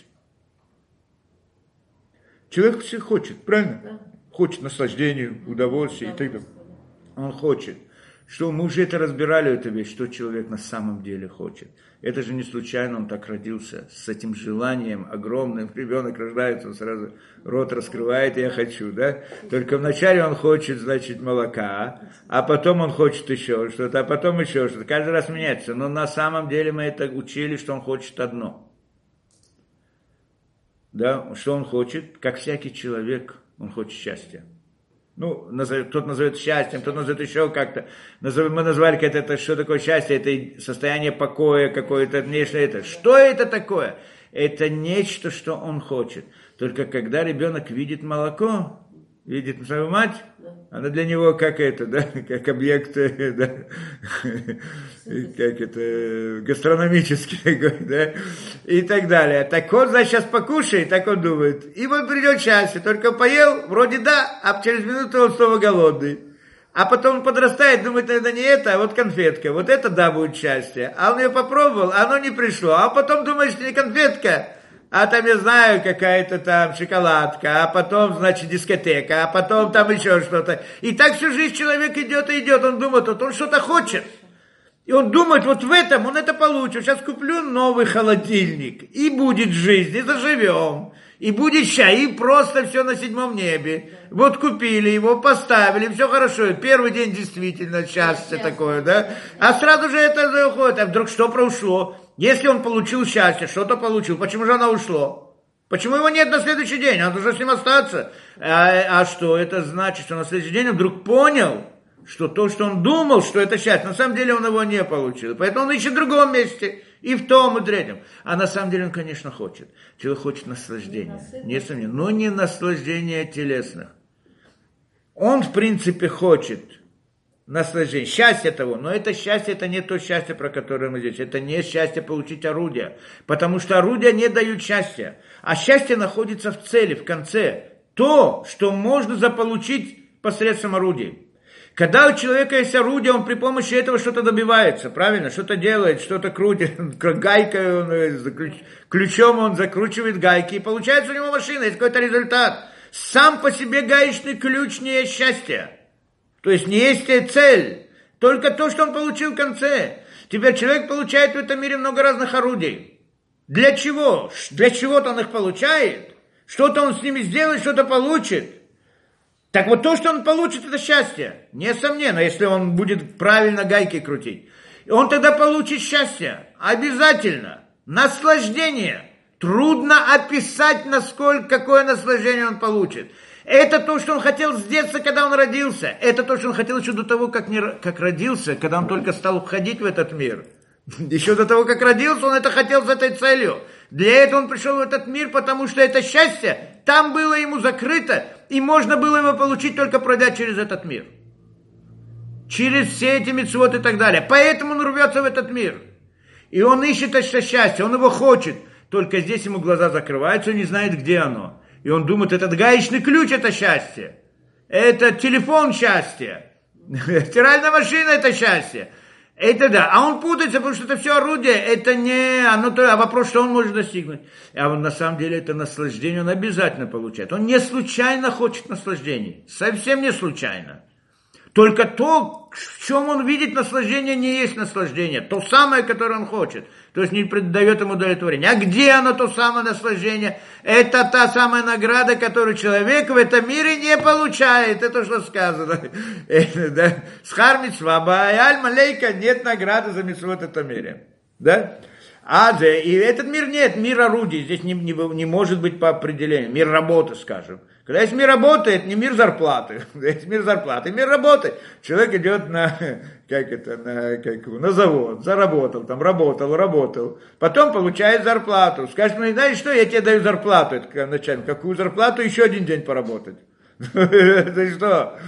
Speaker 1: Человек все хочет, правильно? Да. Хочет наслаждения, удовольствия да. и так далее. Он хочет. Что мы уже это разбирали, эту вещь, что человек на самом деле хочет. Это же не случайно он так родился, с этим желанием огромным. Ребенок рождается, он сразу рот раскрывает, я хочу, да? Только вначале он хочет, значит, молока, а потом он хочет еще что-то, а потом еще что-то. Каждый раз меняется. Но на самом деле мы это учили, что он хочет одно. Да, что он хочет? Как всякий человек, он хочет счастья. Ну, назовет, кто-то назовет счастьем, кто-то назовет еще как-то. Назовем, мы назвали это, это, что такое счастье, это состояние покоя какое-то внешнее. Это. Что это такое? Это нечто, что он хочет. Только когда ребенок видит молоко, видит свою мать, она для него как это, да, как объект, да, как это, гастрономический, да, и так далее. Так он, значит, сейчас покушает, так он думает, и вот придет счастье, только поел, вроде да, а через минуту он снова голодный. А потом он подрастает, думает, это не это, а вот конфетка, вот это да, будет счастье. А он ее попробовал, оно не пришло, а потом думаешь, что не конфетка, а там, я знаю, какая-то там шоколадка, а потом, значит, дискотека, а потом там еще что-то. И так всю жизнь человек идет и идет, он думает, вот он что-то хочет. И он думает, вот в этом он это получит. Сейчас куплю новый холодильник, и будет жизнь, и заживем. И будет счастье, и просто все на седьмом небе. Вот купили его, поставили, все хорошо. Первый день действительно счастье такое, да? А сразу же это уходит. А вдруг что прошло? Если он получил счастье, что-то получил, почему же оно ушло? Почему его нет на следующий день? Он должен с ним остаться. А, а что это значит? Что на следующий день он вдруг понял, что то, что он думал, что это счастье, на самом деле он его не получил. Поэтому он ищет в другом месте, и в том, и в третьем. А на самом деле он, конечно, хочет. Человек хочет наслаждения. Не сомневаюсь, но не наслаждения телесных. Он, в принципе, хочет наслаждение, счастье того, но это счастье, это не то счастье, про которое мы здесь, это не счастье получить орудие, потому что орудия не дают счастья, а счастье находится в цели, в конце, то, что можно заполучить посредством орудий. Когда у человека есть орудие, он при помощи этого что-то добивается, правильно? Что-то делает, что-то крутит, гайкой, он, ключом он закручивает гайки, и получается у него машина, есть какой-то результат. Сам по себе гаечный ключ не есть счастье. То есть не есть цель, только то, что он получил в конце. Теперь человек получает в этом мире много разных орудий. Для чего? Для чего-то он их получает, что-то он с ними сделает, что-то получит. Так вот то, что он получит, это счастье. Несомненно, если он будет правильно гайки крутить. И он тогда получит счастье. Обязательно. Наслаждение. Трудно описать, насколько, какое наслаждение он получит. Это то, что он хотел с детства, когда он родился. Это то, что он хотел еще до того, как, не, как родился, когда он только стал входить в этот мир. Еще до того, как родился, он это хотел с этой целью. Для этого он пришел в этот мир, потому что это счастье там было ему закрыто, и можно было его получить только пройдя через этот мир. Через все эти мицвот и так далее. Поэтому он рвется в этот мир. И он ищет это счастье, он его хочет. Только здесь ему глаза закрываются, он не знает, где оно. И он думает, этот гаечный ключ – это счастье. Это телефон – счастье. Стиральная машина – это счастье. Это да, а он путается, потому что это все орудие, это не, оно, а вопрос, что он может достигнуть. А он, на самом деле это наслаждение он обязательно получает. Он не случайно хочет наслаждений, совсем не случайно. Только то, в чем он видит наслаждение, не есть наслаждение. То самое, которое он хочет. То есть не придает ему удовлетворение. А где оно, то самое наслаждение? Это та самая награда, которую человек в этом мире не получает. Это что сказано. Схар мицва, бааль малейка, нет награды за мицвот в этом мире. Да? А, да, и этот мир нет, мир орудий. Здесь не, не, не может быть по определению. Мир работы, скажем. Когда есть мир работы, это не мир зарплаты. Когда есть мир зарплаты, мир работы. Человек идет на, как это, на, как, на завод, заработал, там работал, работал. Потом получает зарплату. Скажет, ну, знаешь что, я тебе даю зарплату. Это начальник, какую зарплату? Еще один день поработать. Это что?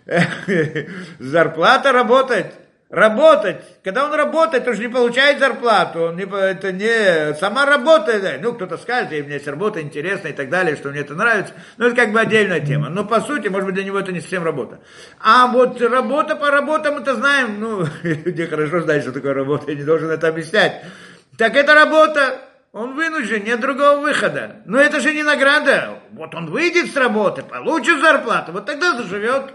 Speaker 1: Зарплата работать. Работать. Когда он работает, он же не получает зарплату. Он не, это не сама работа. Да. Ну, кто-то скажет, у меня есть работа интересная и так далее, что мне это нравится. Но это как бы отдельная тема. Но по сути, может быть, для него это не совсем работа. А вот работа по работам, мы-то знаем. Ну, люди хорошо знают, что такое работа. Я не должен это объяснять. Так это работа. Он вынужден, нет другого выхода. Но это же не награда. Вот он выйдет с работы, получит зарплату. Вот тогда заживет.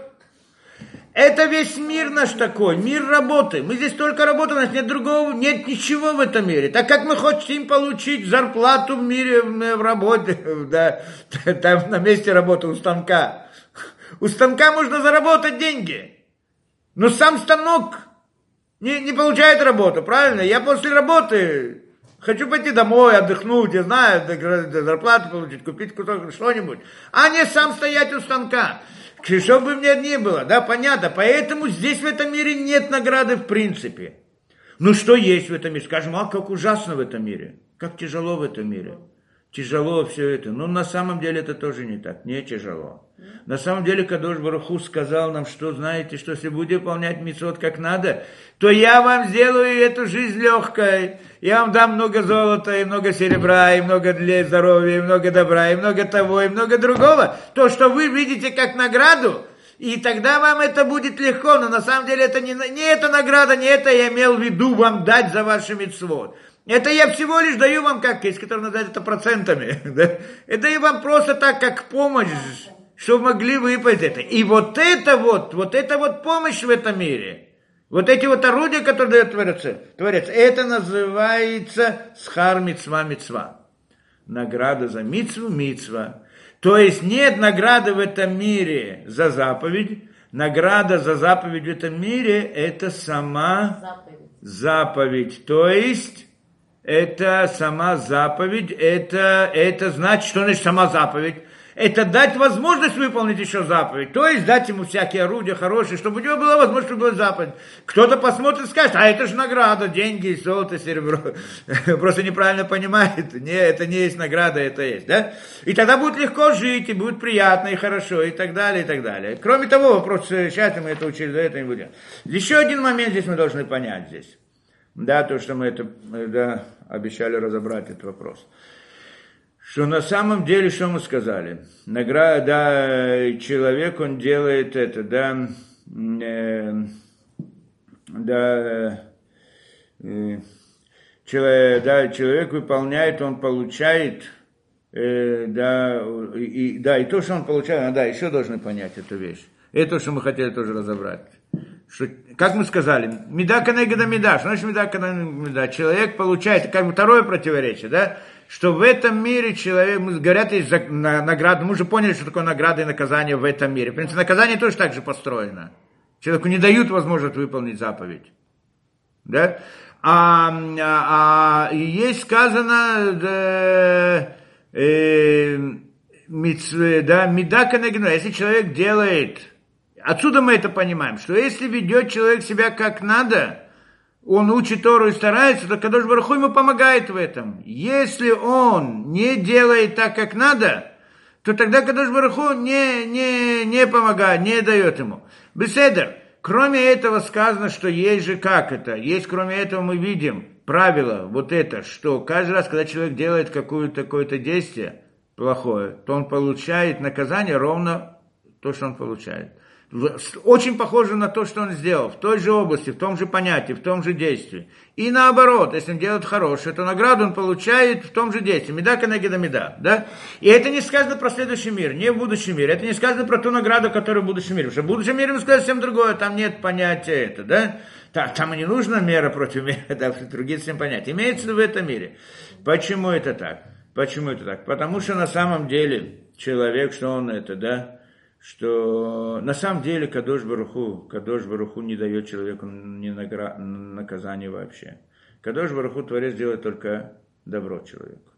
Speaker 1: Это весь мир наш такой, мир работы. Мы здесь только работаем, у нас нет другого, нет ничего в этом мире. Так как мы хотим получить зарплату в мире, в работе, да, там на месте работы у станка. У станка можно заработать деньги. Но сам станок не, не получает работу, правильно? Я после работы хочу пойти домой, отдохнуть, я знаю, зарплату получить, купить кусок, что-нибудь. А не сам стоять у станка. Что бы мне ни было, да, понятно. Поэтому здесь в этом мире нет награды в принципе. Ну что есть в этом мире? Скажем, а как ужасно в этом мире. Как тяжело в этом мире. Тяжело все это. Но на самом деле это тоже не так. Не тяжело. На самом деле Кадош Барух Ху сказал нам, что знаете, что если будете выполнять мицвот как надо, то я вам сделаю эту жизнь легкой. Я вам дам много золота, и много серебра, и много здоровья, и много добра, и много того, и много другого. То, что вы видите как награду, и тогда вам это будет легко. Но на самом деле это не, не эта награда, не это я имел в виду вам дать за ваши мицвот. Это я всего лишь даю вам, как есть, который называют это процентами. Да? Это я вам просто так, как помощь, чтобы могли выпасть это. И вот это вот, вот это вот помощь в этом мире. Вот эти вот орудия, которые дают творец, творец, это называется схар мицва мицва. Награда за мицву мицва. То есть нет награды в этом мире за заповедь. Награда за заповедь в этом мире это сама заповедь. заповедь. То есть это сама заповедь, это, это значит, что значит сама заповедь? Это дать возможность выполнить еще заповедь, то есть дать ему всякие орудия хорошие, чтобы у него была возможность, чтобы была заповедь. Кто-то посмотрит и скажет, а это же награда, деньги, золото, серебро. Просто неправильно понимает, не, это не есть награда, это есть, да? И тогда будет легко жить, и будет приятно, и хорошо, и так далее, и так далее. Кроме того, вопрос, сейчас мы это учили, за это не будем. Еще один момент здесь мы должны понять здесь. Да, то, что мы это, да, обещали разобрать этот вопрос. Что на самом деле, что мы сказали? Награда, да, человек, он делает это, да, э, да, э, человек, да, человек выполняет, он получает, э, да, и, да, и то, что он получает, да, еще должны понять эту вещь. Это то, что мы хотели тоже разобрать. Что, как мы сказали, меда канегеда меда, что значит меда канегеда меда? Человек получает, как бы второе противоречие, да, что в этом мире человек, говорят, есть награда, мы уже поняли, что такое награда и наказание в этом мире. В принципе, наказание тоже так же построено. Человеку не дают возможность выполнить заповедь. Да? А, а, а есть сказано, да, э, митцве, да, меда канегеда, если человек делает... Отсюда мы это понимаем, что если ведет человек себя как надо, он учит Тору и старается, то Кадош Барух Ху ему помогает в этом. Если он не делает так, как надо, то тогда Кадош Барух Ху не, не, не помогает, не дает ему. Беседер. Кроме этого сказано, что есть же как это. Есть, кроме этого, мы видим правило, вот это, что каждый раз, когда человек делает какое-то какое-то действие плохое, то он получает наказание ровно то, что он получает. Очень похоже на то, что он сделал, в той же области, в том же понятии, в том же действии. И наоборот, если он делает хорошее, то награду он получает в том же действии. Меда канегеда меда, да? И это не сказано про следующий мир, не в будущем мире. Это не сказано про ту награду, которая в будущем мире. Потому что в будущем мире мы сказали совсем другое, там нет понятия это, да? Там, там и не нужна мера против меры, да, другие совсем понятия. Имеется ли в этом мире? Почему это так? Почему это так? Потому что на самом деле человек, что он это, да? Что на самом деле Кадош Барух Ху, Кадош Барух Ху не дает человеку ни награ... наказания вообще. Кадош Барух Ху, Творец, делает только добро человеку.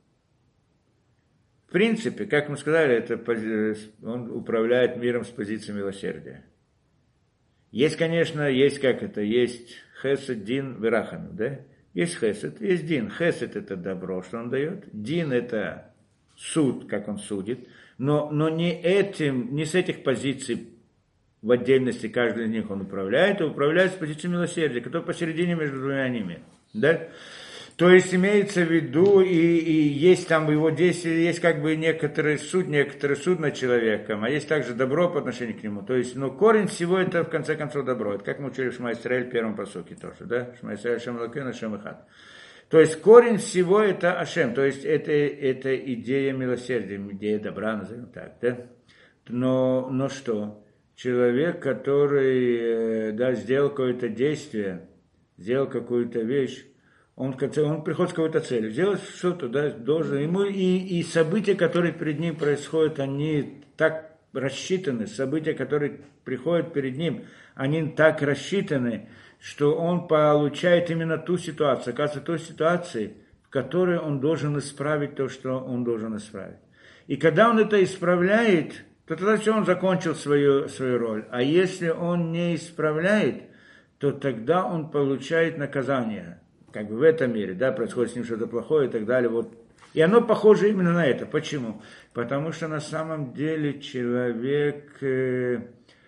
Speaker 1: В принципе, как мы сказали, это он управляет миром с позиции милосердия. Есть, конечно, есть как это, есть хесед, дин, верахану, да? Есть хесед, есть дин. Хесед это добро, что он дает. Дин это суд, как он судит. Но, но не этим, не с этих позиций в отдельности каждый из них он управляет, а управляет с позиции милосердия, которая посередине между двумя ними. Да? То есть имеется в виду, и, и есть там в его действии, есть как бы некоторый суд, некоторый суд над человеком, а есть также добро по отношению к нему. То есть, ну, корень всего это в конце концов добро. Это как мы учили в Шма Исраэль в первом пасуке тоже, да? Шма Исраэль, Шем Элокейну, Шем Эхад. То есть корень всего это Ашем, то есть это, это идея милосердия, идея добра, назовем так, да? Но, но что? Человек, который, да, сделал какое-то действие, сделал какую-то вещь, он, он приходит к какой-то цели, сделать что-то, да, должен ему, и, и события, которые перед ним происходят, они так рассчитаны, события, которые приходят перед ним, они так рассчитаны, что он получает именно ту ситуацию, оказывается, той ситуации, в которой он должен исправить то, что он должен исправить. И когда он это исправляет, то тогда все, он закончил свою, свою роль. А если он не исправляет, то тогда он получает наказание. Как бы в этом мире, да, происходит с ним что-то плохое и так далее. Вот. И оно похоже именно на это. Почему? Потому что на самом деле человек... Э,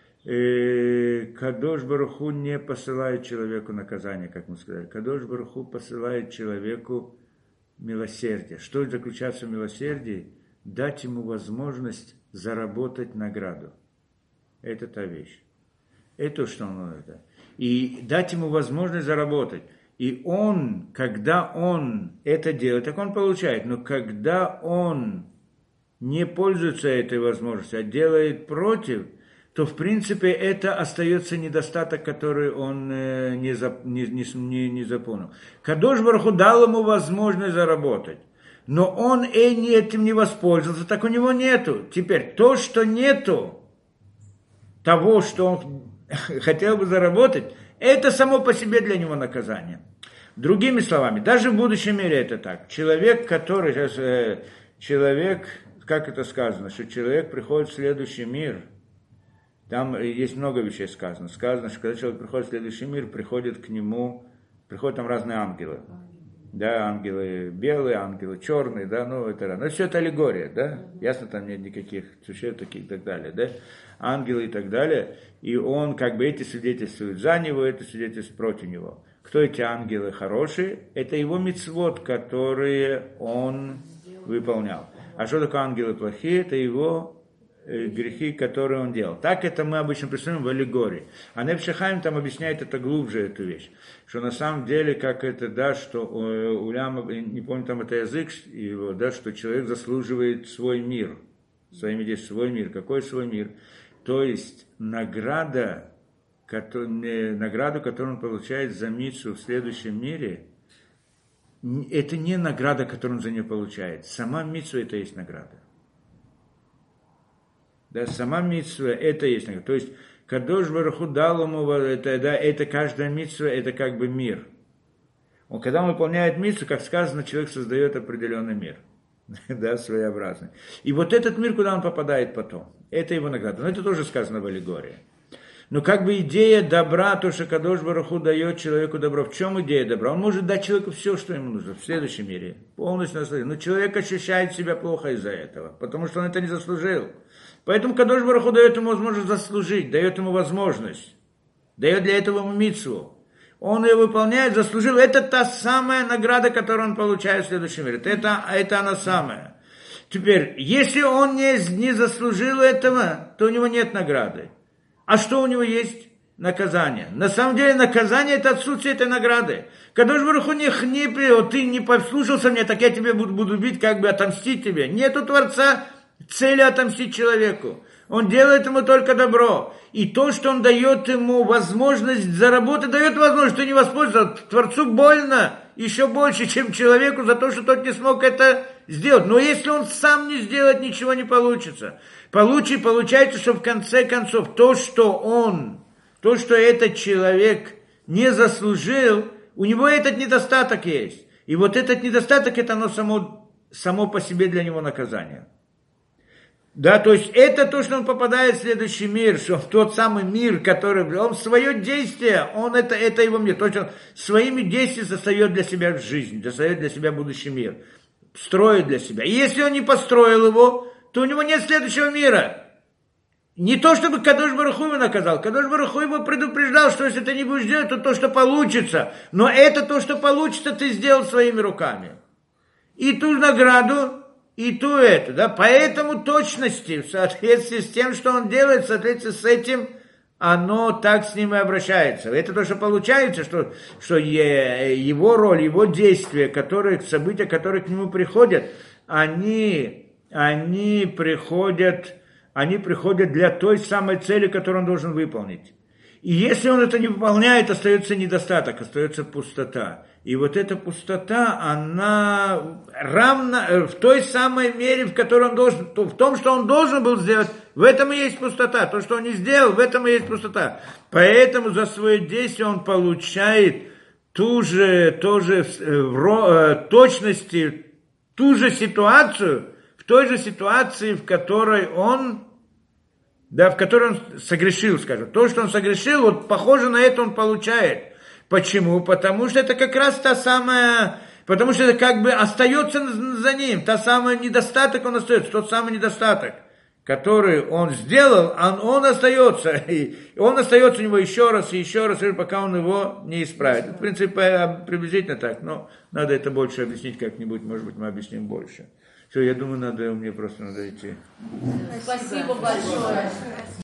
Speaker 1: Кадош Барух Ху не посылает человеку наказание, как мы сказали. Кадош Барух Ху посылает человеку милосердие. Что заключается в милосердии? Дать ему возможность заработать награду. Это та вещь. Это что он это. И дать ему возможность заработать. И он, когда он это делает, так он получает. Но когда он не пользуется этой возможностью, а делает против, то, в принципе, это остается недостаток, который он э, не, зап, не, не, не запомнил. Кадош Барух Ху дал ему возможность заработать, но он этим не воспользовался, так у него нету. Теперь, то, что нету того, что он хотел бы заработать, это само по себе для него наказание. Другими словами, даже в будущем мире это так. Человек, который, сейчас, э, человек, как это сказано, что человек приходит в следующий мир. Там есть много вещей сказано. Сказано, что когда человек приходит в следующий мир, приходят к нему, приходят там разные ангелы. Да, ангелы белые, ангелы черные, да, ну это, ну все это аллегория, да, ясно, там нет никаких существ таких и так далее, да, ангелы и так далее, и он, как бы, эти свидетельствуют за него, эти свидетельствуют против него. Кто эти ангелы хорошие? Это его мицвот, которые он выполнял. А что такое ангелы плохие? Это его грехи, которые он делал. Так это мы обычно представляем в аллегории. А Нефеш ха-Хаим там объясняет это глубже, эту вещь. Что на самом деле, как это, да, что у Ляма, не помню там это язык, его, да, что человек заслуживает свой мир. Своими действиями, свой мир. Какой свой мир? То есть награда, который, награду, которую он получает за мицву в следующем мире, это не награда, которую он за нее получает. Сама мицва это и есть награда. Да, сама мицва это и есть награда. То есть Кадош Барух Ху дал ему, это, да, это каждая мицва, это как бы мир. Он, когда он выполняет мицву, как сказано, человек создает определенный мир. Да, своеобразный. И вот этот мир, куда он попадает потом, это его награда. Но это тоже сказано в аллегории. Но как бы идея добра, то, что Кадош Барух Ху дает человеку добро. В чем идея добра? Он может дать человеку все, что ему нужно в следующем мире. Полностью наслаждение. Но человек ощущает себя плохо из-за этого, потому что он это не заслужил. Поэтому Кадош Барух Ху дает ему возможность заслужить, дает ему возможность. Дает для этого ему мицву. Он ее выполняет, заслужил. Это та самая награда, которую он получает в следующем мире. Это, это она самая. Теперь, если он не, не заслужил этого, то у него нет награды. А что у него есть? Наказание. На самом деле наказание это отсутствие этой награды. Кадош Барух Ху не хни, вот ты не послушался мне, так я тебе буду, буду бить, как бы отомстить тебе. Нет у Творца цели отомстить человеку. Он делает ему только добро. И то, что он дает ему возможность заработать, дает возможность, что не воспользоваться. Творцу больно еще больше, чем человеку за то, что тот не смог это сделать. Но если он сам не сделает, ничего не получится. Получи, получается, что в конце концов то, что он, то, что этот человек не заслужил, у него этот недостаток есть. И вот этот недостаток, это оно само, само по себе для него наказание. Да, то есть это то, что он попадает в следующий мир, что в тот самый мир, который он свое действие, он это, это его мир, то есть он своими действиями создает для себя жизнь, создает для себя будущий мир, строит для себя. И если он не построил его, то у него нет следующего мира. Не то, чтобы Кадош Барух Ху его наказал, Кадош Барух Ху его предупреждал, что если ты не будешь делать, то то, что получится. Но это то, что получится, ты сделал своими руками. И ту награду, и ту эту, да, поэтому точности, в соответствии с тем, что он делает, в соответствии с этим, оно так с ним и обращается. Это то, что получается, что, что его роль, его действия, которые, события, которые к нему приходят, они, они приходят, они приходят для той самой цели, которую он должен выполнить. И если он это не выполняет, остается недостаток, остается пустота. И вот эта пустота, она равна в той самой мере, в которой он должен, в том, что он должен был сделать, в этом и есть пустота. То, что он не сделал, в этом и есть пустота. Поэтому за свое действие он получает ту же, тоже в точности, ту же ситуацию, в той же ситуации, в которой он, да, в которой он согрешил, скажем. То, что он согрешил, вот похоже на это он получает. Почему? Потому что это как раз та самая, потому что это как бы остается за ним, та самая недостаток он остается, тот самый недостаток, который он сделал, он, он остается, и он остается у него еще раз и еще раз, пока он его не исправит. В принципе, приблизительно так, но надо это больше объяснить как-нибудь, может быть, мы объясним больше. Все, я думаю, надо, мне просто надо идти.
Speaker 2: Спасибо большое.